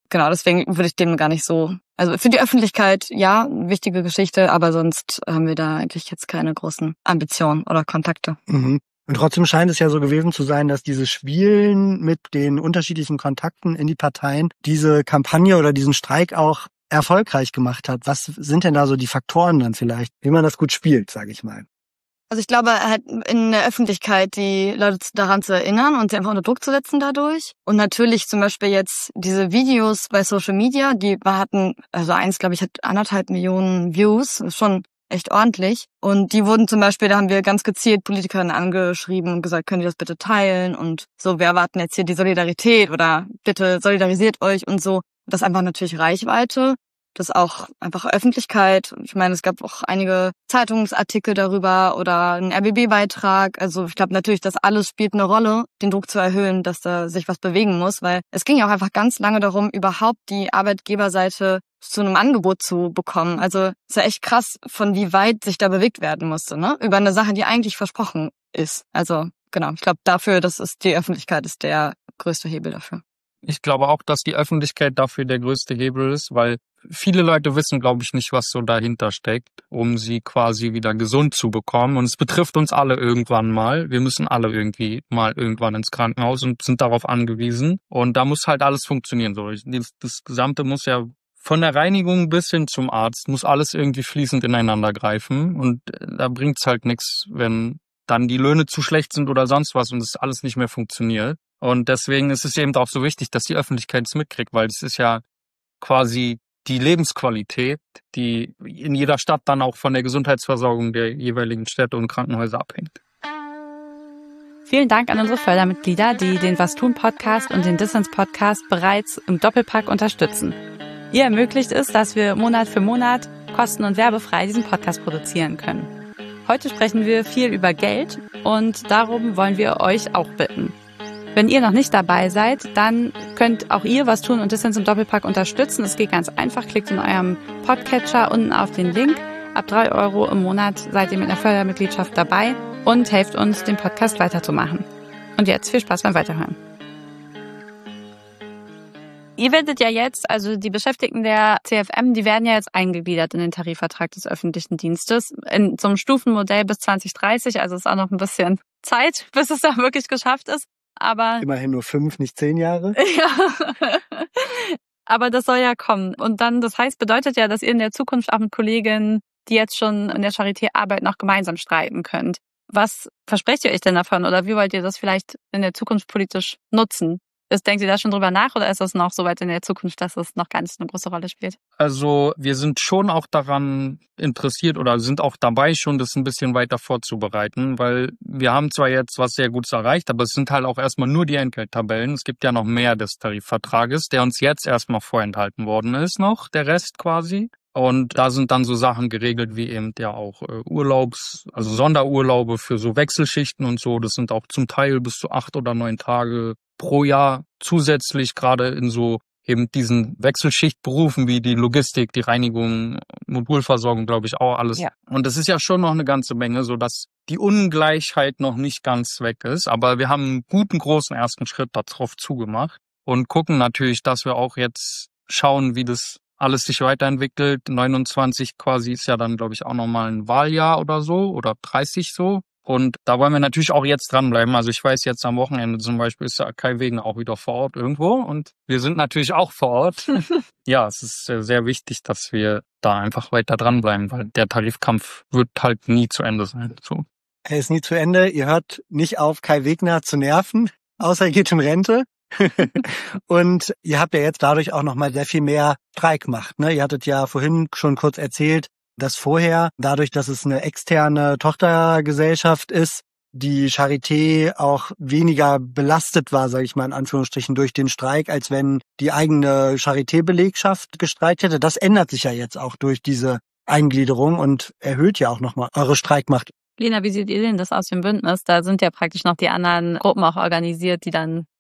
genau, deswegen würde ich dem gar nicht so, also für die Öffentlichkeit, ja, wichtige Geschichte, aber sonst haben wir da eigentlich jetzt keine großen Ambitionen oder Kontakte. Mhm. Und trotzdem scheint es ja so gewesen zu sein, dass dieses Spielen mit den unterschiedlichen Kontakten in die Parteien diese Kampagne oder diesen Streik auch erfolgreich gemacht hat. Was sind denn da so die Faktoren dann vielleicht, wie man das gut spielt, sage ich mal? Also ich glaube, halt in der Öffentlichkeit die Leute daran zu erinnern und sie einfach unter Druck zu setzen dadurch. Und natürlich zum Beispiel jetzt diese Videos bei Social Media, die hatten, also eins, glaube ich, hat anderthalb Millionen Views, das ist schon echt ordentlich. Und die wurden zum Beispiel, da haben wir ganz gezielt Politikerinnen angeschrieben und gesagt, können die das bitte teilen? Und so, wir erwarten jetzt hier die Solidarität oder bitte solidarisiert euch und so. Das ist einfach natürlich Reichweite. Das ist auch einfach Öffentlichkeit. Ich meine, es gab auch einige Zeitungsartikel darüber oder einen R B B-Beitrag. Also ich glaube natürlich, das alles spielt eine Rolle, den Druck zu erhöhen, dass da sich was bewegen muss. Weil es ging ja auch einfach ganz lange darum, überhaupt die Arbeitgeberseite zu einem Angebot zu bekommen. Also es ist ja echt krass, von wie weit sich da bewegt werden musste, ne? Über eine Sache, die eigentlich versprochen ist. Also genau, ich glaube dafür, das ist die Öffentlichkeit ist der größte Hebel dafür. Ich glaube auch, dass die Öffentlichkeit dafür der größte Hebel ist, weil viele Leute wissen, glaube ich, nicht, was so dahinter steckt, um sie quasi wieder gesund zu bekommen. Und es betrifft uns alle irgendwann mal. Wir müssen alle irgendwie mal irgendwann ins Krankenhaus und sind darauf angewiesen. Und da muss halt alles funktionieren. So, das, das Gesamte muss ja von der Reinigung bis hin zum Arzt, muss alles irgendwie fließend ineinander greifen. Und da bringt's halt nichts, wenn dann die Löhne zu schlecht sind oder sonst was und es alles nicht mehr funktioniert. Und deswegen ist es eben auch so wichtig, dass die Öffentlichkeit es mitkriegt, weil es ist ja quasi die Lebensqualität, die in jeder Stadt dann auch von der Gesundheitsversorgung der jeweiligen Städte und Krankenhäuser abhängt. Vielen Dank an unsere Fördermitglieder, die den Was tun Podcast und den Dissens Podcast bereits im Doppelpack unterstützen. Ihr ermöglicht es, dass wir Monat für Monat kosten- und werbefrei diesen Podcast produzieren können. Heute sprechen wir viel über Geld und darum wollen wir euch auch bitten. Wenn ihr noch nicht dabei seid, dann könnt auch ihr Was tun und Dissens im Doppelpack unterstützen. Es geht ganz einfach. Klickt in eurem Podcatcher unten auf den Link. Ab drei Euro im Monat seid ihr mit einer Fördermitgliedschaft dabei und helft uns, den Podcast weiterzumachen. Und jetzt viel Spaß beim Weiterhören. Ihr werdet ja jetzt, also die Beschäftigten der C F M, die werden ja jetzt eingegliedert in den Tarifvertrag des öffentlichen Dienstes in so einem Stufenmodell bis zwanzig dreißig. Also ist auch noch ein bisschen Zeit, bis es da wirklich geschafft ist. Aber immerhin nur fünf, nicht zehn Jahre. Ja. Aber das soll ja kommen. Und dann, das heißt, bedeutet ja, dass ihr in der Zukunft auch mit Kollegen, die jetzt schon in der Charité arbeiten, noch gemeinsam streiten könnt. Was versprecht ihr euch denn davon? Oder wie wollt ihr das vielleicht in der Zukunft politisch nutzen? Ist, denkt ihr da schon drüber nach oder ist das noch so weit in der Zukunft, dass es noch gar nicht eine große Rolle spielt? Also wir sind schon auch daran interessiert oder sind auch dabei schon, das ein bisschen weiter vorzubereiten, weil wir haben zwar jetzt was sehr Gutes erreicht, aber es sind halt auch erstmal nur die Entgelttabellen. Es gibt ja noch mehr des Tarifvertrages, der uns jetzt erstmal vorenthalten worden ist noch, der Rest quasi. Und da sind dann so Sachen geregelt wie eben ja auch äh, Urlaubs, also Sonderurlaube für so Wechselschichten und so. Das sind auch zum Teil bis zu acht oder neun Tage pro Jahr zusätzlich, gerade in so eben diesen Wechselschichtberufen wie die Logistik, die Reinigung, Modulversorgung, glaube ich, auch alles. Ja. Und das ist ja schon noch eine ganze Menge, so dass die Ungleichheit noch nicht ganz weg ist. Aber wir haben einen guten, großen ersten Schritt darauf zugemacht und gucken natürlich, dass wir auch jetzt schauen, wie das alles sich weiterentwickelt. neunundzwanzig quasi ist ja dann, glaube ich, auch nochmal ein Wahljahr oder so oder dreißig so. Und da wollen wir natürlich auch jetzt dranbleiben. Also ich weiß jetzt am Wochenende zum Beispiel ist der Kai Wegener auch wieder vor Ort irgendwo und wir sind natürlich auch vor Ort. Ja, es ist sehr wichtig, dass wir da einfach weiter dranbleiben, weil der Tarifkampf wird halt nie zu Ende sein. So. Er ist nie zu Ende. Ihr hört nicht auf, Kai Wegener zu nerven, außer er geht in Rente. Und ihr habt ja jetzt dadurch auch nochmal sehr viel mehr Streikmacht. Ne? Ihr hattet ja vorhin schon kurz erzählt, dass vorher, dadurch, dass es eine externe Tochtergesellschaft ist, die Charité auch weniger belastet war, sage ich mal in Anführungsstrichen, durch den Streik, als wenn die eigene Charité-Belegschaft gestreikt hätte. Das ändert sich ja jetzt auch durch diese Eingliederung und erhöht ja auch nochmal eure Streikmacht. Lena, wie seht ihr denn das aus dem Bündnis? Da sind ja praktisch noch die anderen Gruppen auch organisiert, die dann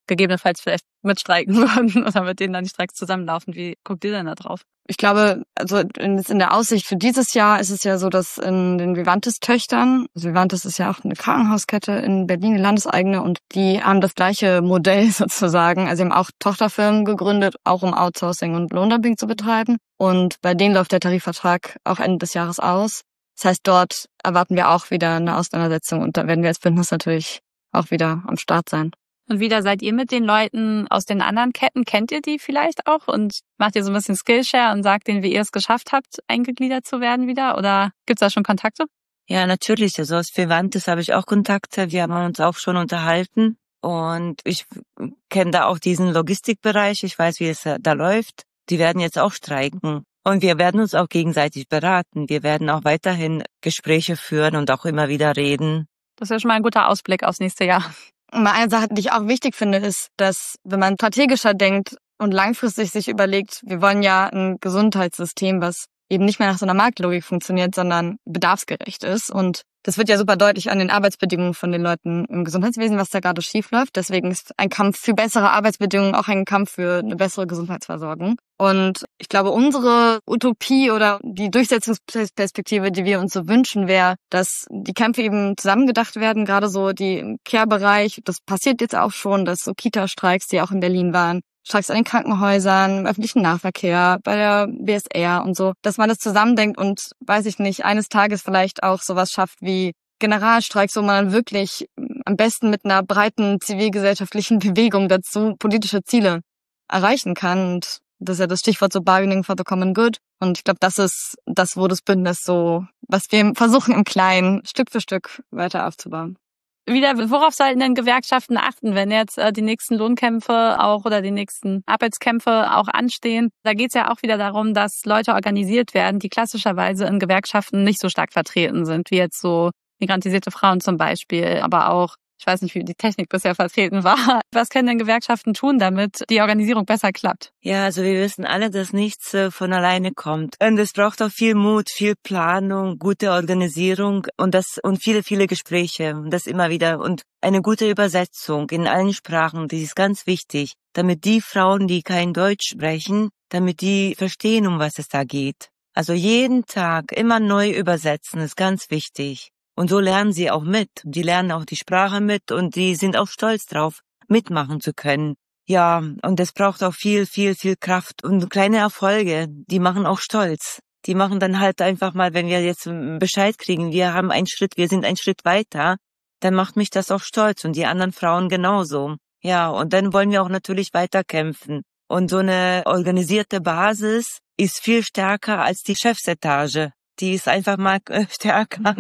gegebenenfalls vielleicht mitstreiken würden oder mit denen dann die Streiks zusammenlaufen. Wie guckt ihr denn da drauf? Ich glaube, also in, in der Aussicht für dieses Jahr ist es ja so, dass in den Vivantes-Töchtern, also Vivantes ist ja auch eine Krankenhauskette in Berlin, eine landeseigene, und die haben das gleiche Modell sozusagen. Also sie haben auch Tochterfirmen gegründet, auch um Outsourcing und Lohndumping zu betreiben. Und bei denen läuft der Tarifvertrag auch Ende des Jahres aus. Das heißt, dort erwarten wir auch wieder eine Auseinandersetzung und da werden wir als Bündnis natürlich auch wieder am Start sein. Und wieder seid ihr mit den Leuten aus den anderen Ketten? Kennt ihr die vielleicht auch? Und macht ihr so ein bisschen Skillshare und sagt denen, wie ihr es geschafft habt, eingegliedert zu werden wieder? Oder gibt's da schon Kontakte? Ja, natürlich. Also aus Vivantes habe ich auch Kontakte. Wir haben uns auch schon unterhalten. Und ich kenne da auch diesen Logistikbereich. Ich weiß, wie es da läuft. Die werden jetzt auch streiken. Und wir werden uns auch gegenseitig beraten. Wir werden auch weiterhin Gespräche führen und auch immer wieder reden. Das ist ja schon mal ein guter Ausblick aufs nächste Jahr. Und eine Sache, die ich auch wichtig finde, ist, dass wenn man strategischer denkt und langfristig sich überlegt, wir wollen ja ein Gesundheitssystem, was eben nicht mehr nach so einer Marktlogik funktioniert, sondern bedarfsgerecht ist. Und das wird ja super deutlich an den Arbeitsbedingungen von den Leuten im Gesundheitswesen, was da gerade schief läuft. Deswegen ist ein Kampf für bessere Arbeitsbedingungen auch ein Kampf für eine bessere Gesundheitsversorgung. Und ich glaube, unsere Utopie oder die Durchsetzungsperspektive, die wir uns so wünschen, wäre, dass die Kämpfe eben zusammengedacht werden, gerade so die im Care-Bereich. Das passiert jetzt auch schon, dass so Kita-Streiks, die auch in Berlin waren, Streiks an den Krankenhäusern, im öffentlichen Nahverkehr, bei der B S R und so, dass man das zusammendenkt und, weiß ich nicht, eines Tages vielleicht auch sowas schafft wie Generalstreiks, wo man dann wirklich am besten mit einer breiten zivilgesellschaftlichen Bewegung dazu politische Ziele erreichen kann. Und das ist ja das Stichwort so Bargaining for the Common Good. Und ich glaube, das ist das, wo das Bündnis so, was wir versuchen im Kleinen Stück für Stück weiter aufzubauen. Wieder, worauf sollten denn Gewerkschaften achten, wenn jetzt äh, die nächsten Lohnkämpfe auch oder die nächsten Arbeitskämpfe auch anstehen? Da geht es ja auch wieder darum, dass Leute organisiert werden, die klassischerweise in Gewerkschaften nicht so stark vertreten sind, wie jetzt so migrantisierte Frauen zum Beispiel, aber auch, ich weiß nicht, wie die Technik bisher vertreten war. Was können denn Gewerkschaften tun, damit die Organisierung besser klappt? Ja, also wir wissen alle, dass nichts äh, von alleine kommt. Und es braucht auch viel Mut, viel Planung, gute Organisierung und das und viele, viele Gespräche. Und das immer wieder. Und eine gute Übersetzung in allen Sprachen, die ist ganz wichtig, damit die Frauen, die kein Deutsch sprechen, damit die verstehen, um was es da geht. Also jeden Tag immer neu übersetzen, ist ganz wichtig. Und so lernen sie auch mit. Die lernen auch die Sprache mit und die sind auch stolz drauf, mitmachen zu können. Ja, und es braucht auch viel, viel, viel Kraft und kleine Erfolge, die machen auch stolz. Die machen dann halt einfach mal, wenn wir jetzt Bescheid kriegen, wir haben einen Schritt, wir sind einen Schritt weiter, dann macht mich das auch stolz und die anderen Frauen genauso. Ja, und dann wollen wir auch natürlich weiterkämpfen. Und so eine organisierte Basis ist viel stärker als die Chefsetage. Die ist einfach mal stärker.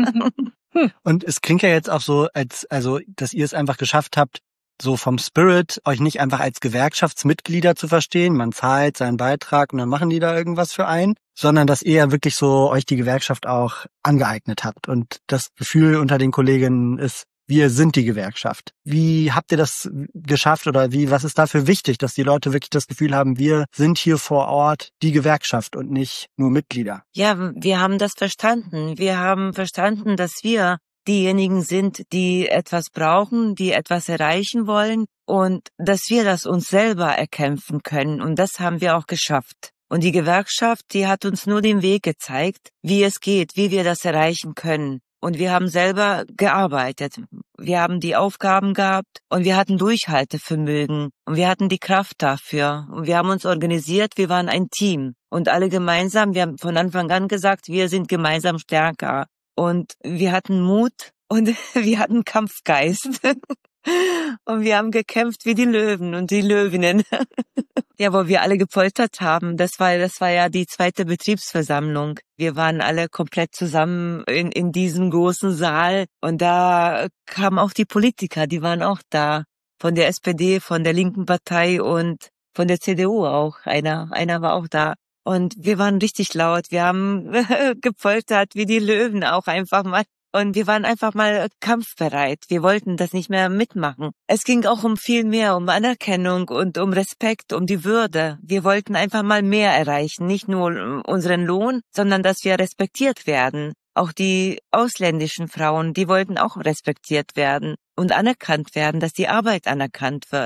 Und es klingt ja jetzt auch so, als also, dass ihr es einfach geschafft habt, so vom Spirit, euch nicht einfach als Gewerkschaftsmitglieder zu verstehen, man zahlt seinen Beitrag und dann machen die da irgendwas für einen, sondern dass ihr ja wirklich so euch die Gewerkschaft auch angeeignet habt. Und das Gefühl unter den Kolleginnen ist, wir sind die Gewerkschaft. Wie habt ihr das geschafft oder wie, was ist dafür wichtig, dass die Leute wirklich das Gefühl haben, wir sind hier vor Ort die Gewerkschaft und nicht nur Mitglieder? Ja, wir haben das verstanden. Wir haben verstanden, dass wir diejenigen sind, die etwas brauchen, die etwas erreichen wollen und dass wir das uns selber erkämpfen können. Und das haben wir auch geschafft. Und die Gewerkschaft, die hat uns nur den Weg gezeigt, wie es geht, wie wir das erreichen können. Und wir haben selber gearbeitet. Wir haben die Aufgaben gehabt und wir hatten Durchhaltevermögen und wir hatten die Kraft dafür. Und wir haben uns organisiert, wir waren ein Team. Und alle gemeinsam, wir haben von Anfang an gesagt, wir sind gemeinsam stärker. Und wir hatten Mut und wir hatten Kampfgeist. Und wir haben gekämpft wie die Löwen und die Löwinnen. Ja, wo wir alle gepoltert haben. Das war, das war ja die zweite Betriebsversammlung. Wir waren alle komplett zusammen in, in diesem großen Saal. Und da kamen auch die Politiker, die waren auch da. Von der S P D, von der linken Partei und von der C D U auch. Einer, einer war auch da. Und wir waren richtig laut. Wir haben gepoltert wie die Löwen auch einfach mal. Und wir waren einfach mal kampfbereit. Wir wollten das nicht mehr mitmachen. Es ging auch um viel mehr, um Anerkennung und um Respekt, um die Würde. Wir wollten einfach mal mehr erreichen. Nicht nur unseren Lohn, sondern dass wir respektiert werden. Auch die ausländischen Frauen, die wollten auch respektiert werden und anerkannt werden, dass die Arbeit anerkannt wird.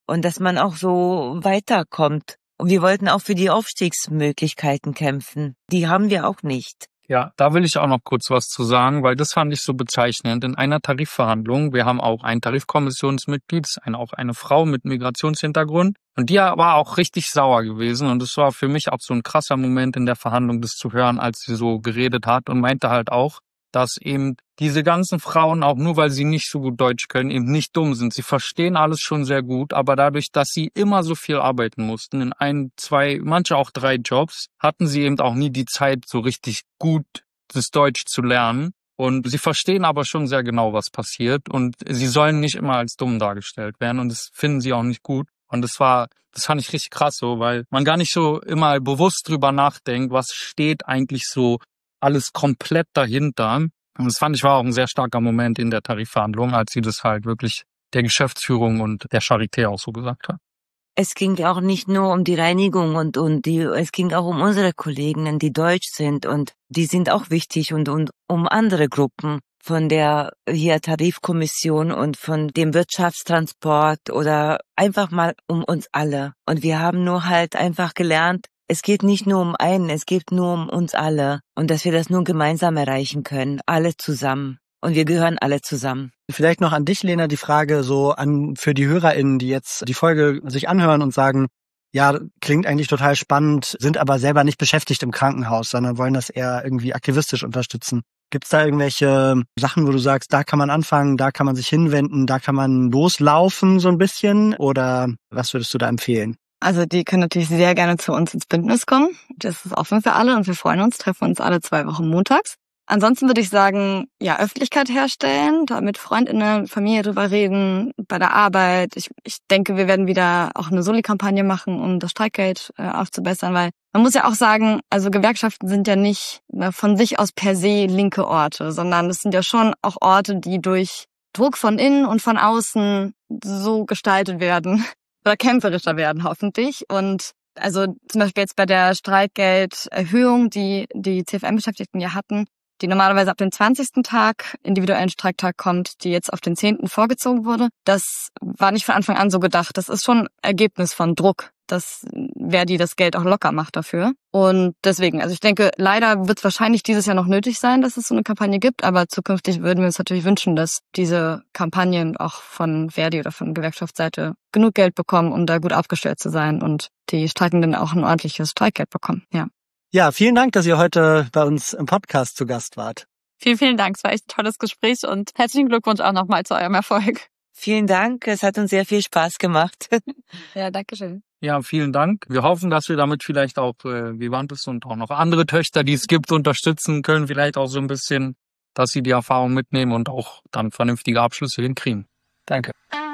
und dass man auch so weiterkommt. Und wir wollten auch für die Aufstiegsmöglichkeiten kämpfen. Die haben wir auch nicht. Ja, da will ich auch noch kurz was zu sagen, weil das fand ich so bezeichnend. In einer Tarifverhandlung, wir haben auch ein Tarifkommissionsmitglied, eine, auch eine Frau mit Migrationshintergrund, und die war auch richtig sauer gewesen, und es war für mich auch so ein krasser Moment in der Verhandlung, das zu hören, als sie so geredet hat, und meinte halt auch, dass eben diese ganzen Frauen, auch nur weil sie nicht so gut Deutsch können, eben nicht dumm sind. Sie verstehen alles schon sehr gut, aber dadurch, dass sie immer so viel arbeiten mussten, in ein, zwei, manche auch drei Jobs, hatten sie eben auch nie die Zeit, so richtig gut das Deutsch zu lernen. Und sie verstehen aber schon sehr genau, was passiert, und sie sollen nicht immer als dumm dargestellt werden, und das finden sie auch nicht gut. Und das war, das fand ich richtig krass so, weil man gar nicht so immer bewusst drüber nachdenkt, was steht eigentlich so alles komplett dahinter. Und das fand ich war auch ein sehr starker Moment in der Tarifverhandlung, als sie das halt wirklich der Geschäftsführung und der Charité auch so gesagt hat. Es ging auch nicht nur um die Reinigung und, und die, es ging auch um unsere Kolleginnen, die deutsch sind, und die sind auch wichtig, und, und um andere Gruppen von der hier Tarifkommission und von dem Wirtschaftstransport oder einfach mal um uns alle. Und wir haben nur halt einfach gelernt, es geht nicht nur um einen, es geht nur um uns alle, und dass wir das nur gemeinsam erreichen können, alle zusammen. Und wir gehören alle zusammen. Vielleicht noch an dich, Lena, die Frage so an für die HörerInnen, die jetzt die Folge sich anhören und sagen, ja, klingt eigentlich total spannend, sind aber selber nicht beschäftigt im Krankenhaus, sondern wollen das eher irgendwie aktivistisch unterstützen. Gibt's da irgendwelche Sachen, wo du sagst, da kann man anfangen, da kann man sich hinwenden, da kann man loslaufen so ein bisschen, oder was würdest du da empfehlen? Also die können natürlich sehr gerne zu uns ins Bündnis kommen. Das ist offen für alle, und wir freuen uns, treffen uns alle zwei Wochen montags. Ansonsten würde ich sagen, ja, Öffentlichkeit herstellen, da mit FreundInnen, Familie drüber reden, bei der Arbeit. Ich, ich denke, wir werden wieder auch eine Soli-Kampagne machen, um das Streikgeld äh, aufzubessern, weil man muss ja auch sagen, also Gewerkschaften sind ja nicht äh, von sich aus per se linke Orte, sondern es sind ja schon auch Orte, die durch Druck von innen und von außen so gestaltet werden oder kämpferischer werden, hoffentlich. Und also zum Beispiel jetzt bei der Streikgelderhöhung, die die C F M-Beschäftigten ja hatten, die normalerweise ab dem zwanzigsten Tag, individuellen Streiktag kommt, die jetzt auf den zehnten vorgezogen wurde. Das war nicht von Anfang an so gedacht. Das ist schon Ergebnis von Druck, dass Verdi das Geld auch locker macht dafür. Und deswegen, also ich denke, leider wird es wahrscheinlich dieses Jahr noch nötig sein, dass es so eine Kampagne gibt, aber zukünftig würden wir uns natürlich wünschen, dass diese Kampagnen auch von Verdi oder von Gewerkschaftsseite genug Geld bekommen, um da gut aufgestellt zu sein, und die Streikenden auch ein ordentliches Streikgeld bekommen, ja. Ja, vielen Dank, dass ihr heute bei uns im Podcast zu Gast wart. Vielen, vielen Dank. Es war echt ein tolles Gespräch, und herzlichen Glückwunsch auch nochmal zu eurem Erfolg. Vielen Dank, es hat uns sehr viel Spaß gemacht. Ja, danke schön. Ja, vielen Dank. Wir hoffen, dass wir damit vielleicht auch äh, Vivantes und auch noch andere Töchter, die es gibt, unterstützen können. Vielleicht auch so ein bisschen, dass sie die Erfahrung mitnehmen und auch dann vernünftige Abschlüsse hinkriegen. Danke.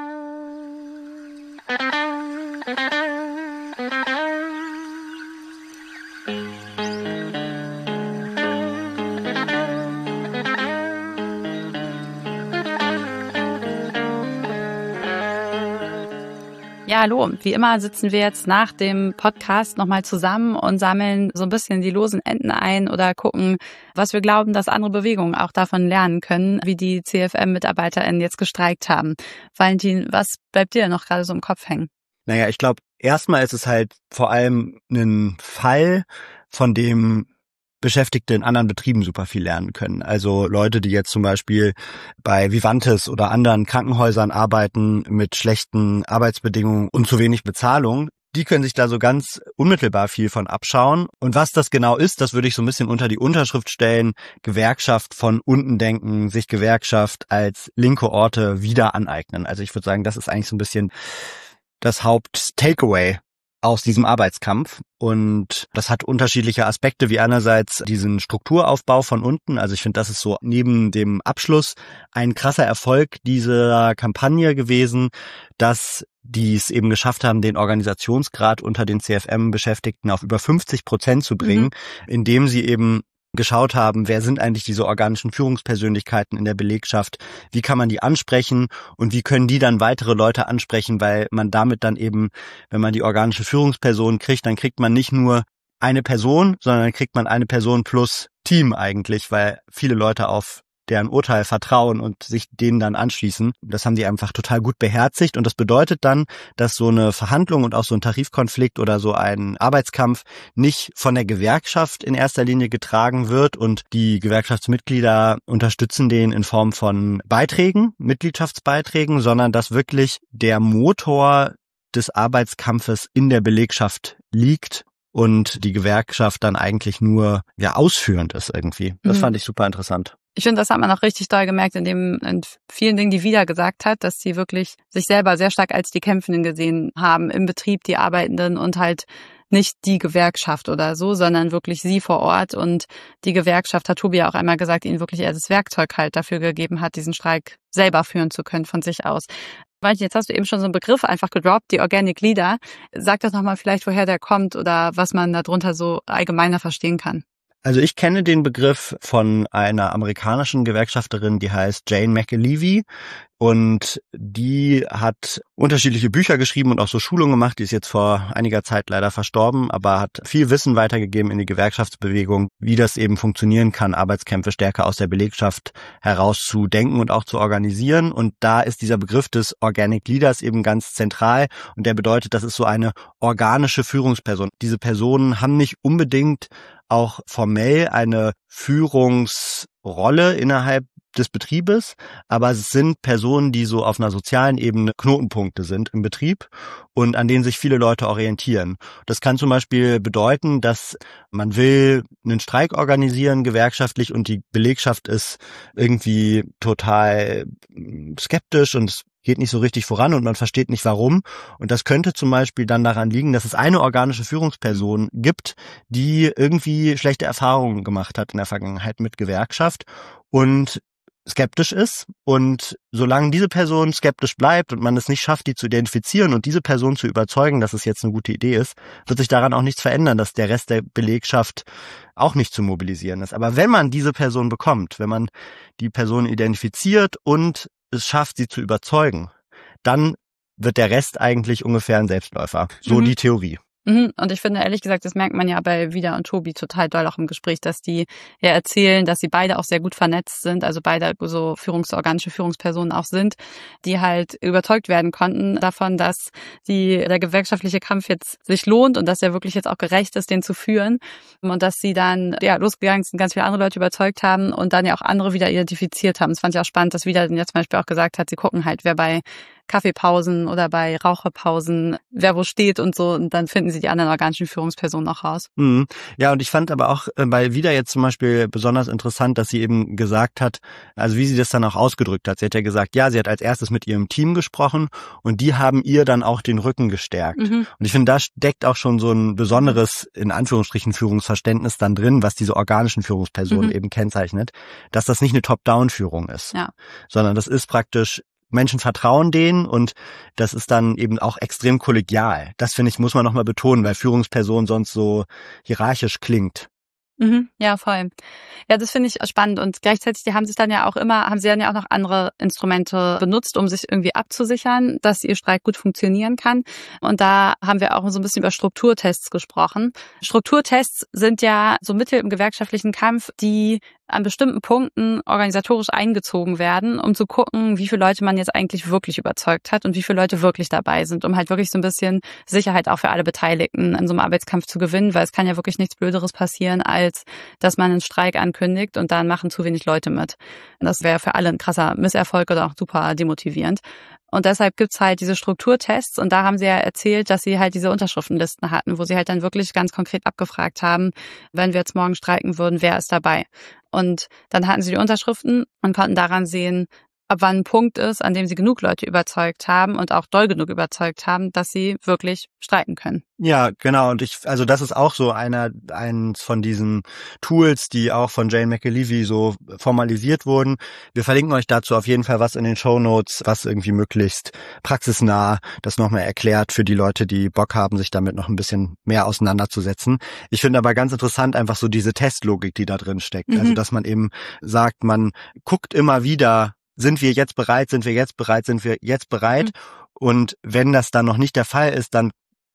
Ja, hallo. Wie immer sitzen wir jetzt nach dem Podcast nochmal zusammen und sammeln so ein bisschen die losen Enden ein oder gucken, was wir glauben, dass andere Bewegungen auch davon lernen können, wie die C F M-MitarbeiterInnen jetzt gestreikt haben. Valentin, was bleibt dir noch gerade so im Kopf hängen? Naja, ich glaube, erstmal ist es halt vor allem ein Fall, von dem Beschäftigte in anderen Betrieben super viel lernen können. Also Leute, die jetzt zum Beispiel bei Vivantes oder anderen Krankenhäusern arbeiten mit schlechten Arbeitsbedingungen und zu wenig Bezahlung, die können sich da so ganz unmittelbar viel von abschauen. Und was das genau ist, das würde ich so ein bisschen unter die Unterschrift stellen: Gewerkschaft von unten denken, sich Gewerkschaft als linke Orte wieder aneignen. Also ich würde sagen, das ist eigentlich so ein bisschen das Haupt-Takeaway aus diesem Arbeitskampf. Und das hat unterschiedliche Aspekte, wie einerseits diesen Strukturaufbau von unten. Also ich finde, das ist so neben dem Abschluss ein krasser Erfolg dieser Kampagne gewesen, dass die es eben geschafft haben, den Organisationsgrad unter den C F M-Beschäftigten auf über fünfzig Prozent zu bringen, mhm. indem sie eben geschaut haben, wer sind eigentlich diese organischen Führungspersönlichkeiten in der Belegschaft, wie kann man die ansprechen und wie können die dann weitere Leute ansprechen, weil man damit dann eben, wenn man die organische Führungsperson kriegt, dann kriegt man nicht nur eine Person, sondern dann kriegt man eine Person plus Team eigentlich, weil viele Leute auf deren Urteil vertrauen und sich denen dann anschließen. Das haben die einfach total gut beherzigt und das bedeutet dann, dass so eine Verhandlung und auch so ein Tarifkonflikt oder so ein Arbeitskampf nicht von der Gewerkschaft in erster Linie getragen wird und die Gewerkschaftsmitglieder unterstützen den in Form von Beiträgen, Mitgliedschaftsbeiträgen, sondern dass wirklich der Motor des Arbeitskampfes in der Belegschaft liegt und die Gewerkschaft dann eigentlich nur ja ausführend ist irgendwie. Das mhm. fand ich super interessant. Ich finde, das hat man auch richtig doll gemerkt in dem, in vielen Dingen, die Vida gesagt hat, dass sie wirklich sich selber sehr stark als die Kämpfenden gesehen haben im Betrieb, die Arbeitenden und halt nicht die Gewerkschaft oder so, sondern wirklich sie vor Ort. Und die Gewerkschaft, hat Tobi ja auch einmal gesagt, ihnen wirklich eher das Werkzeug halt dafür gegeben hat, diesen Streik selber führen zu können von sich aus. Weil jetzt hast du eben schon so einen Begriff einfach gedroppt, die Organic Leader. Sag doch nochmal vielleicht, woher der kommt oder was man darunter so allgemeiner verstehen kann. Also ich kenne den Begriff von einer amerikanischen Gewerkschafterin, die heißt Jane McAlevey und die hat unterschiedliche Bücher geschrieben und auch so Schulungen gemacht. Die ist jetzt vor einiger Zeit leider verstorben, aber hat viel Wissen weitergegeben in die Gewerkschaftsbewegung, wie das eben funktionieren kann, Arbeitskämpfe stärker aus der Belegschaft heraus zu denken und auch zu organisieren. Und da ist dieser Begriff des Organic Leaders eben ganz zentral und der bedeutet, das ist so eine organische Führungsperson. Diese Personen haben nicht unbedingt auch formell eine Führungsrolle innerhalb des Betriebes, aber es sind Personen, die so auf einer sozialen Ebene Knotenpunkte sind im Betrieb und an denen sich viele Leute orientieren. Das kann zum Beispiel bedeuten, dass man will einen Streik organisieren, gewerkschaftlich, und die Belegschaft ist irgendwie total skeptisch und es geht nicht so richtig voran und man versteht nicht warum. Und das könnte zum Beispiel dann daran liegen, dass es eine organische Führungsperson gibt, die irgendwie schlechte Erfahrungen gemacht hat in der Vergangenheit mit Gewerkschaft und skeptisch ist. Und solange diese Person skeptisch bleibt und man es nicht schafft, die zu identifizieren und diese Person zu überzeugen, dass es jetzt eine gute Idee ist, wird sich daran auch nichts verändern, dass der Rest der Belegschaft auch nicht zu mobilisieren ist. Aber wenn man diese Person bekommt, wenn man die Person identifiziert und es schafft, sie zu überzeugen, dann wird der Rest eigentlich ungefähr ein Selbstläufer. So mhm. die Theorie. Mhm. Und ich finde, ehrlich gesagt, das merkt man ja bei Vida und Tobi total doll auch im Gespräch, dass die ja erzählen, dass sie beide auch sehr gut vernetzt sind, also beide so führungsorganische Führungspersonen auch sind, die halt überzeugt werden konnten davon, dass die, der gewerkschaftliche Kampf jetzt sich lohnt und dass er wirklich jetzt auch gerecht ist, den zu führen. Und dass sie dann ja losgegangen sind, ganz viele andere Leute überzeugt haben und dann ja auch andere wieder identifiziert haben. Das fand ich auch spannend, dass Vida dann jetzt zum Beispiel auch gesagt hat, sie gucken halt, wer bei Kaffeepausen oder bei Raucherpausen, wer wo steht und so, und dann finden sie die anderen organischen Führungspersonen auch raus. Mhm. Ja, und ich fand aber auch bei Vida jetzt zum Beispiel besonders interessant, dass sie eben gesagt hat, also wie sie das dann auch ausgedrückt hat. Sie hat ja gesagt, ja, sie hat als erstes mit ihrem Team gesprochen und die haben ihr dann auch den Rücken gestärkt. Mhm. Und ich finde, da steckt auch schon so ein besonderes, in Anführungsstrichen, Führungsverständnis dann drin, was diese organischen Führungspersonen mhm. eben kennzeichnet, dass das nicht eine Top-Down-Führung ist, ja. sondern das ist praktisch, Menschen vertrauen denen und das ist dann eben auch extrem kollegial. Das, finde ich, muss man nochmal betonen, weil Führungsperson sonst so hierarchisch klingt. Mhm, ja, voll. Ja, das finde ich spannend und gleichzeitig, die haben sich dann ja auch immer, haben sie dann ja auch noch andere Instrumente benutzt, um sich irgendwie abzusichern, dass ihr Streik gut funktionieren kann. Und da haben wir auch so ein bisschen über Strukturtests gesprochen. Strukturtests sind ja so Mittel im gewerkschaftlichen Kampf, die an bestimmten Punkten organisatorisch eingezogen werden, um zu gucken, wie viele Leute man jetzt eigentlich wirklich überzeugt hat und wie viele Leute wirklich dabei sind, um halt wirklich so ein bisschen Sicherheit auch für alle Beteiligten in so einem Arbeitskampf zu gewinnen, weil es kann ja wirklich nichts Blöderes passieren, als dass man einen Streik ankündigt und dann machen zu wenig Leute mit. Das wäre für alle ein krasser Misserfolg oder auch super demotivierend. Und deshalb gibt's halt diese Strukturtests und da haben sie ja erzählt, dass sie halt diese Unterschriftenlisten hatten, wo sie halt dann wirklich ganz konkret abgefragt haben, wenn wir jetzt morgen streiken würden, wer ist dabei? Und dann hatten sie die Unterschriften und konnten daran sehen, ab wann ein Punkt ist, an dem sie genug Leute überzeugt haben und auch doll genug überzeugt haben, dass sie wirklich streiken können. Ja, genau. Und ich, also das ist auch so einer, eins von diesen Tools, die auch von Jane McAlevey so formalisiert wurden. Wir verlinken euch dazu auf jeden Fall was in den Shownotes, was irgendwie möglichst praxisnah das nochmal erklärt für die Leute, die Bock haben, sich damit noch ein bisschen mehr auseinanderzusetzen. Ich finde aber ganz interessant einfach so diese Testlogik, die da drin steckt. Mhm. Also, dass man eben sagt, man guckt immer wieder, sind wir jetzt bereit, sind wir jetzt bereit, sind wir jetzt bereit? Mhm. Und wenn das dann noch nicht der Fall ist, dann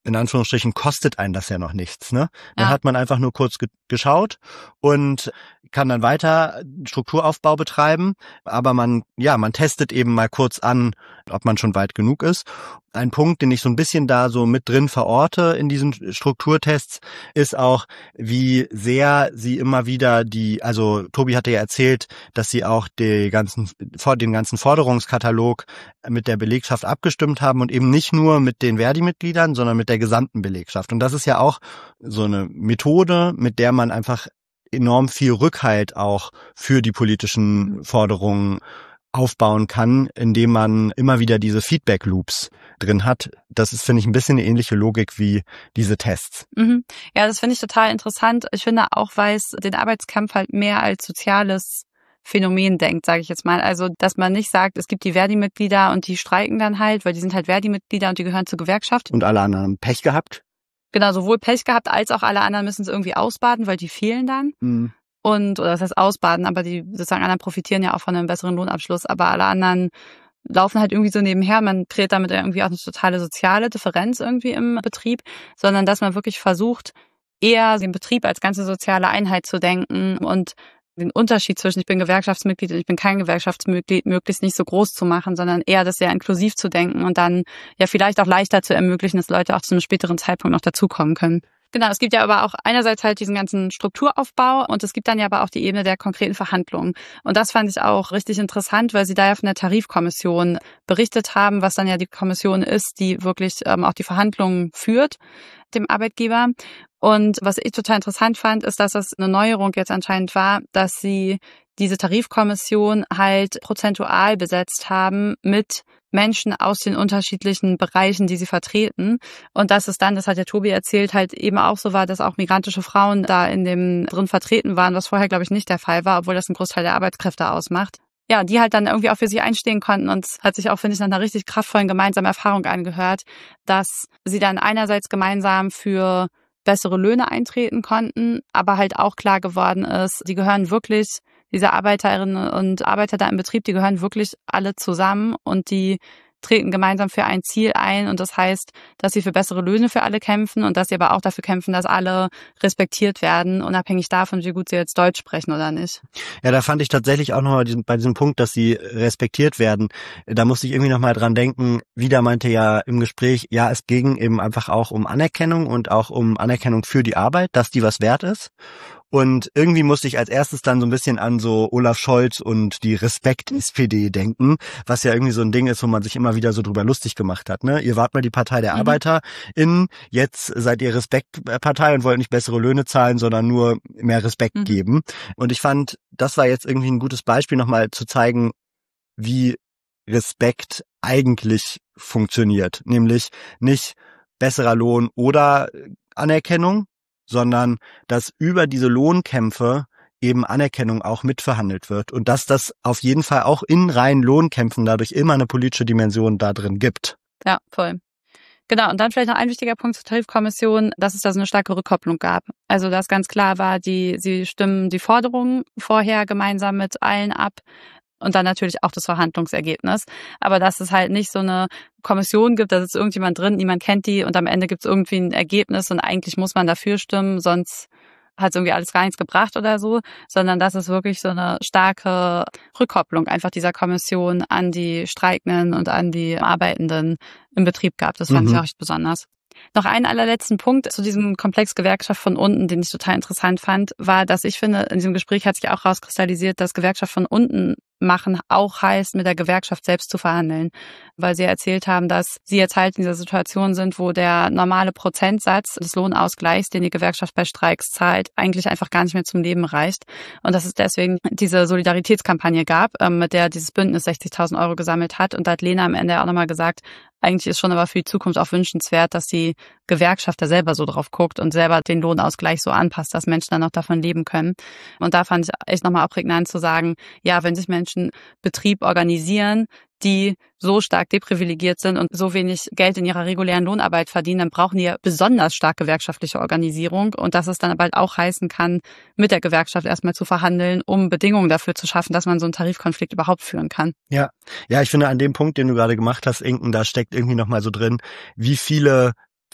in Anführungsstrichen kostet einen das ja noch nichts, ne? Dann Ja. hat man einfach nur kurz ge- geschaut und kann dann weiter Strukturaufbau betreiben, aber man, ja, man testet eben mal kurz an, ob man schon weit genug ist. Ein Punkt, den ich so ein bisschen da so mit drin verorte in diesen Strukturtests, ist auch, wie sehr sie immer wieder die, also Tobi hatte ja erzählt, dass sie auch die ganzen, den ganzen Forderungskatalog mit der Belegschaft abgestimmt haben und eben nicht nur mit den Verdi-Mitgliedern, sondern mit der gesamten Belegschaft. Und das ist ja auch so eine Methode, mit der man einfach enorm viel Rückhalt auch für die politischen Forderungen aufbauen kann, indem man immer wieder diese Feedback-Loops drin hat. Das ist, finde ich, ein bisschen eine ähnliche Logik wie diese Tests. Mhm. Ja, das finde ich total interessant. Ich finde auch, weil es den Arbeitskampf halt mehr als soziales Phänomen denkt, sage ich jetzt mal. Also, dass man nicht sagt, es gibt die Verdi-Mitglieder und die streiken dann halt, weil die sind halt Verdi-Mitglieder und die gehören zur Gewerkschaft. Und alle anderen haben Pech gehabt. Genau, sowohl Pech gehabt, als auch alle anderen müssen es irgendwie ausbaden, weil die fehlen dann. Mhm. Und, oder das heißt ausbaden, aber die sozusagen anderen profitieren ja auch von einem besseren Lohnabschluss, aber alle anderen laufen halt irgendwie so nebenher. Man kreiert damit irgendwie auch eine totale soziale Differenz irgendwie im Betrieb, sondern dass man wirklich versucht, eher den Betrieb als ganze soziale Einheit zu denken und den Unterschied zwischen ich bin Gewerkschaftsmitglied und ich bin kein Gewerkschaftsmitglied möglichst nicht so groß zu machen, sondern eher das sehr inklusiv zu denken und dann ja vielleicht auch leichter zu ermöglichen, dass Leute auch zu einem späteren Zeitpunkt noch dazukommen können. Genau, es gibt ja aber auch einerseits halt diesen ganzen Strukturaufbau und es gibt dann ja aber auch die Ebene der konkreten Verhandlungen. Und das fand ich auch richtig interessant, weil sie da ja von der Tarifkommission berichtet haben, was dann ja die Kommission ist, die wirklich ähm, auch die Verhandlungen führt, dem Arbeitgeber. Und was ich total interessant fand, ist, dass das eine Neuerung jetzt anscheinend war, dass sie diese Tarifkommission halt prozentual besetzt haben mit Menschen aus den unterschiedlichen Bereichen, die sie vertreten. Und dass es dann, das hat ja Tobi erzählt, halt eben auch so war, dass auch migrantische Frauen da in dem drin vertreten waren, was vorher, glaube ich, nicht der Fall war, obwohl das einen Großteil der Arbeitskräfte ausmacht. Ja, die halt dann irgendwie auch für sich einstehen konnten. Und es hat sich auch, finde ich, nach einer richtig kraftvollen gemeinsamen Erfahrung angehört, dass sie dann einerseits gemeinsam für bessere Löhne eintreten konnten, aber halt auch klar geworden ist, die gehören wirklich, diese Arbeiterinnen und Arbeiter da im Betrieb, die gehören wirklich alle zusammen und die treten gemeinsam für ein Ziel ein und das heißt, dass sie für bessere Löhne für alle kämpfen und dass sie aber auch dafür kämpfen, dass alle respektiert werden, unabhängig davon, wie gut sie jetzt Deutsch sprechen oder nicht. Ja, da fand ich tatsächlich auch nochmal diesen, bei diesem Punkt, dass sie respektiert werden, da musste ich irgendwie nochmal dran denken, Vida meinte ja im Gespräch, ja, es ging eben einfach auch um Anerkennung und auch um Anerkennung für die Arbeit, dass die was wert ist. Und irgendwie musste ich als erstes dann so ein bisschen an so Olaf Scholz und die Respekt-S P D denken, was ja irgendwie so ein Ding ist, wo man sich immer wieder so drüber lustig gemacht hat. Ne? Ihr wart mal die Partei der Mhm. ArbeiterInnen, jetzt seid ihr Respektpartei und wollt nicht bessere Löhne zahlen, sondern nur mehr Respekt Mhm. geben. Und ich fand, das war jetzt irgendwie ein gutes Beispiel, nochmal zu zeigen, wie Respekt eigentlich funktioniert. Nämlich nicht besserer Lohn oder Anerkennung, sondern dass über diese Lohnkämpfe eben Anerkennung auch mitverhandelt wird und dass das auf jeden Fall auch in reinen Lohnkämpfen dadurch immer eine politische Dimension da drin gibt. Ja, voll. Genau, und dann vielleicht noch ein wichtiger Punkt zur Tarifkommission, dass es da so eine starke Rückkopplung gab. Also dass ganz klar war, die sie stimmen die Forderungen vorher gemeinsam mit allen ab und dann natürlich auch das Verhandlungsergebnis. Aber dass es halt nicht so eine Kommission gibt, da sitzt irgendjemand drin, niemand kennt die und am Ende gibt es irgendwie ein Ergebnis und eigentlich muss man dafür stimmen, sonst hat es irgendwie alles gar nichts gebracht oder so, sondern dass es wirklich so eine starke Rückkopplung einfach dieser Kommission an die Streikenden und an die Arbeitenden im Betrieb gab. Das fand Mhm. ich auch echt besonders. Noch einen allerletzten Punkt zu diesem Komplex Gewerkschaft von unten, den ich total interessant fand, war, dass ich finde, in diesem Gespräch hat sich auch rauskristallisiert, dass Gewerkschaft von unten machen auch heißt, mit der Gewerkschaft selbst zu verhandeln. Weil sie erzählt haben, dass sie jetzt halt in dieser Situation sind, wo der normale Prozentsatz des Lohnausgleichs, den die Gewerkschaft bei Streiks zahlt, eigentlich einfach gar nicht mehr zum Leben reicht. Und dass es deswegen diese Solidaritätskampagne gab, mit der dieses Bündnis sechzigtausend Euro gesammelt hat. Und da hat Lena am Ende auch nochmal gesagt, eigentlich ist schon aber für die Zukunft auch wünschenswert, dass die Gewerkschaft da selber so drauf guckt und selber den Lohnausgleich so anpasst, dass Menschen dann auch davon leben können. Und da fand ich echt nochmal auch prägnant zu sagen, ja, wenn sich Menschen Betrieb organisieren, die so stark deprivilegiert sind und so wenig Geld in ihrer regulären Lohnarbeit verdienen, dann brauchen die ja besonders stark gewerkschaftliche Organisierung und dass es dann bald auch heißen kann, mit der Gewerkschaft erstmal zu verhandeln, um Bedingungen dafür zu schaffen, dass man so einen Tarifkonflikt überhaupt führen kann. Ja, ja, ich finde an dem Punkt, den du gerade gemacht hast, Inken, da steckt irgendwie nochmal so drin, wie viele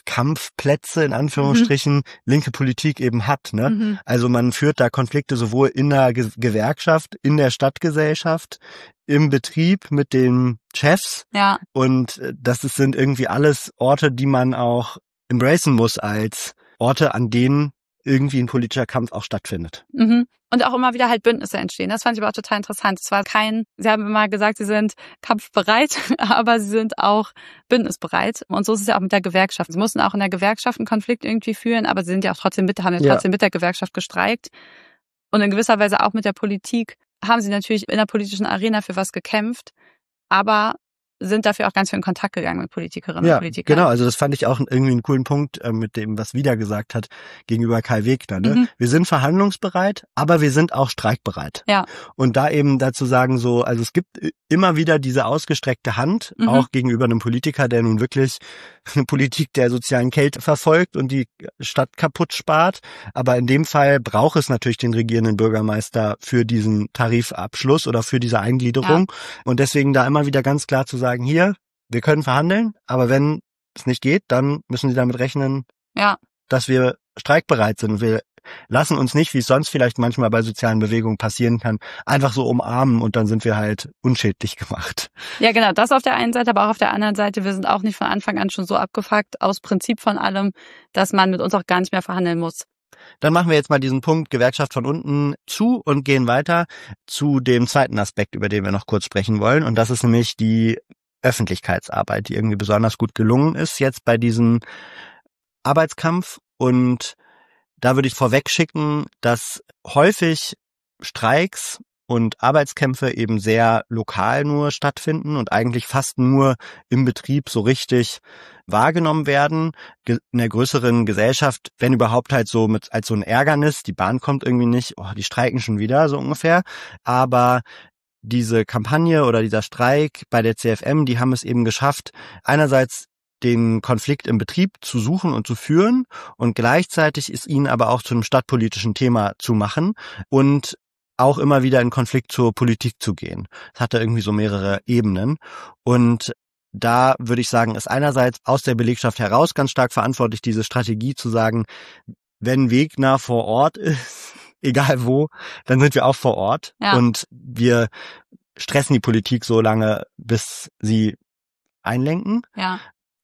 Kampfplätze in Anführungsstrichen mhm. linke Politik eben hat. Ne? Mhm. Also man führt da Konflikte sowohl in der Ge- Gewerkschaft, in der Stadtgesellschaft, im Betrieb mit den Chefs. Ja. Und das ist, sind irgendwie alles Orte, die man auch embracen muss als Orte, an denen irgendwie ein politischer Kampf auch stattfindet. Mhm. Und auch immer wieder halt Bündnisse entstehen. Das fand ich aber auch total interessant. Es war kein, Sie haben immer gesagt, Sie sind kampfbereit, aber Sie sind auch bündnisbereit. Und so ist es ja auch mit der Gewerkschaft. Sie mussten auch in der Gewerkschaft einen Konflikt irgendwie führen, aber Sie sind ja auch trotzdem mit, haben ja trotzdem ja. mit der Gewerkschaft gestreikt. Und in gewisser Weise auch mit der Politik haben Sie natürlich in der politischen Arena für was gekämpft, aber sind dafür auch ganz viel in Kontakt gegangen mit Politikerinnen ja, und Politikern. Genau, also das fand ich auch irgendwie einen coolen Punkt äh, mit dem, was Vida gesagt hat gegenüber Kai Wegner. Ne? Mhm. Wir sind verhandlungsbereit, aber wir sind auch streikbereit. Ja. Und da eben dazu sagen so, also es gibt immer wieder diese ausgestreckte Hand, mhm. auch gegenüber einem Politiker, der nun wirklich eine Politik der sozialen Kälte verfolgt und die Stadt kaputt spart. Aber in dem Fall braucht es natürlich den regierenden Bürgermeister für diesen Tarifabschluss oder für diese Eingliederung. Ja. Und deswegen da immer wieder ganz klar zu sagen, hier, wir können verhandeln, aber wenn es nicht geht, dann müssen Sie damit rechnen, ja. dass wir streikbereit sind. Wir lassen uns nicht, wie es sonst vielleicht manchmal bei sozialen Bewegungen passieren kann, einfach so umarmen und dann sind wir halt unschädlich gemacht. Ja, genau, das auf der einen Seite, aber auch auf der anderen Seite, wir sind auch nicht von Anfang an schon so abgefuckt, aus Prinzip von allem, dass man mit uns auch gar nicht mehr verhandeln muss. Dann machen wir jetzt mal diesen Punkt Gewerkschaft von unten zu und gehen weiter zu dem zweiten Aspekt, über den wir noch kurz sprechen wollen. Und das ist nämlich die Öffentlichkeitsarbeit, die irgendwie besonders gut gelungen ist jetzt bei diesem Arbeitskampf. Und da würde ich vorweg schicken, dass häufig Streiks und Arbeitskämpfe eben sehr lokal nur stattfinden und eigentlich fast nur im Betrieb so richtig wahrgenommen werden. In der größeren Gesellschaft, wenn überhaupt halt so mit als so ein Ärgernis, die Bahn kommt irgendwie nicht, oh, die streiken schon wieder, so ungefähr. Aber diese Kampagne oder dieser Streik bei der C F M, die haben es eben geschafft, einerseits den Konflikt im Betrieb zu suchen und zu führen und gleichzeitig ist ihn aber auch zu einem stadtpolitischen Thema zu machen und auch immer wieder in Konflikt zur Politik zu gehen. Es hatte irgendwie so mehrere Ebenen und da würde ich sagen, ist einerseits aus der Belegschaft heraus ganz stark verantwortlich, diese Strategie zu sagen, wenn Wegner vor Ort ist, egal wo, dann sind wir auch vor Ort ja. und wir stressen die Politik so lange, bis sie einlenken. Ja.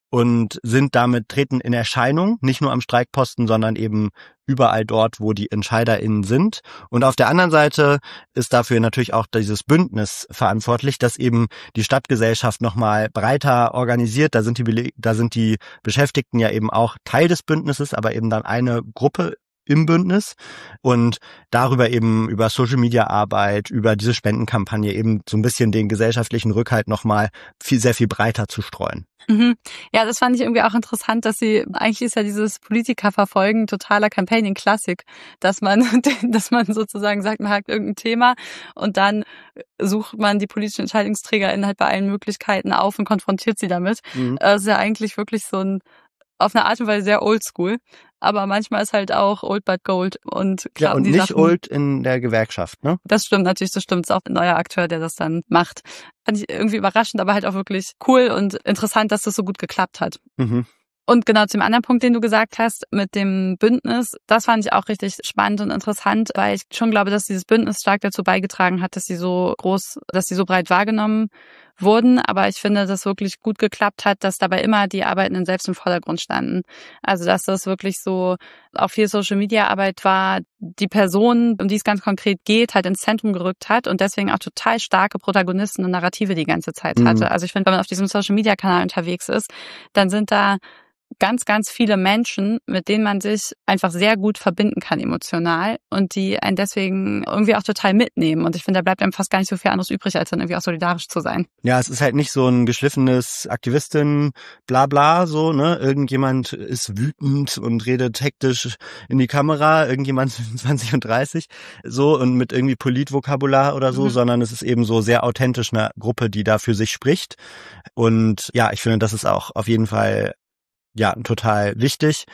Und sind damit, treten in Erscheinung, nicht nur am Streikposten, sondern eben überall dort, wo die EntscheiderInnen sind. Und auf der anderen Seite ist dafür natürlich auch dieses Bündnis verantwortlich, dass eben die Stadtgesellschaft nochmal breiter organisiert. Da sind die, Bele- da sind die Beschäftigten ja eben auch Teil des Bündnisses, aber eben dann eine Gruppe im Bündnis und darüber eben über Social-Media-Arbeit, über diese Spendenkampagne eben so ein bisschen den gesellschaftlichen Rückhalt nochmal viel, sehr viel breiter zu streuen. Mhm. Ja, das fand ich irgendwie auch interessant, dass sie, eigentlich ist ja dieses Politikerverfolgen totaler Campaigning-Klassik, dass man, dass man sozusagen sagt, man hat irgendein Thema und dann sucht man die politischen EntscheidungsträgerInnen halt bei allen Möglichkeiten auf und konfrontiert sie damit. Mhm. Das ist ja eigentlich wirklich so ein, auf eine Art und Weise sehr oldschool. Aber manchmal ist halt auch old but gold und klar. Ja, und die nicht Sachen, old in der Gewerkschaft, ne? Das stimmt natürlich, das stimmt. Es ist auch ein neuer Akteur, der das dann macht. Fand ich irgendwie überraschend, aber halt auch wirklich cool und interessant, dass das so gut geklappt hat. Mhm. Und genau zum anderen Punkt, den du gesagt hast, mit dem Bündnis, das fand ich auch richtig spannend und interessant, weil ich schon glaube, dass dieses Bündnis stark dazu beigetragen hat, dass sie so groß, dass sie so breit wahrgenommen wurden. Aber ich finde, dass wirklich gut geklappt hat, dass dabei immer die Arbeitenden selbst im Vordergrund standen. Also, dass das wirklich so auch viel Social-Media-Arbeit war, die Person, um die es ganz konkret geht, halt ins Zentrum gerückt hat und deswegen auch total starke Protagonisten und Narrative die ganze Zeit hatte. Mhm. Also ich finde, wenn man auf diesem Social-Media-Kanal unterwegs ist, dann sind da ganz, ganz viele Menschen, mit denen man sich einfach sehr gut verbinden kann emotional und die einen deswegen irgendwie auch total mitnehmen. Und ich finde, da bleibt einem fast gar nicht so viel anderes übrig, als dann irgendwie auch solidarisch zu sein. Ja, es ist halt nicht so ein geschliffenes Aktivistin bla bla so, ne? Irgendjemand ist wütend und redet hektisch in die Kamera, irgendjemand zwanzig und dreißig so und mit irgendwie Politvokabular oder so, mhm. sondern es ist eben so sehr authentisch eine Gruppe, die da für sich spricht. Und ja, ich finde, das ist auch auf jeden Fall ja, total wichtig.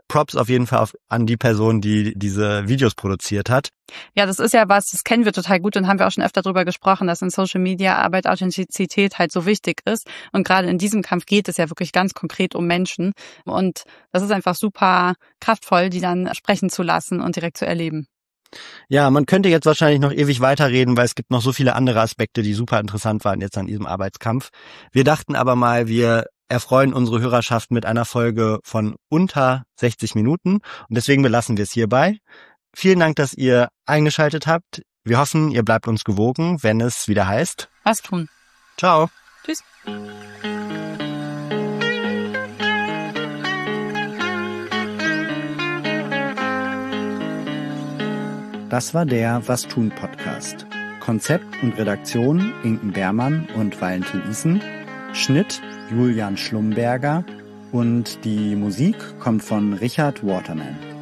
Props auf jeden Fall auf, an die Person, die diese Videos produziert hat. Ja, das ist ja was, das kennen wir total gut und haben wir auch schon öfter darüber gesprochen, dass in Social Media Arbeit Authentizität halt so wichtig ist. Und gerade in diesem Kampf geht es ja wirklich ganz konkret um Menschen. Und das ist einfach super kraftvoll, die dann sprechen zu lassen und direkt zu erleben. Ja, man könnte jetzt wahrscheinlich noch ewig weiterreden, weil es gibt noch so viele andere Aspekte, die super interessant waren jetzt an diesem Arbeitskampf. Wir dachten aber mal, wir erfreuen unsere Hörerschaft mit einer Folge von unter sechzig Minuten und deswegen belassen wir es hierbei. Vielen Dank, dass ihr eingeschaltet habt. Wir hoffen, ihr bleibt uns gewogen, wenn es wieder heißt: Was tun? Ciao. Tschüss. Das war der Was tun Podcast. Konzept und Redaktion Inken Beermann und Valentin Isen. Schnitt Julian Schlumberger und die Musik kommt von Richard Waterman.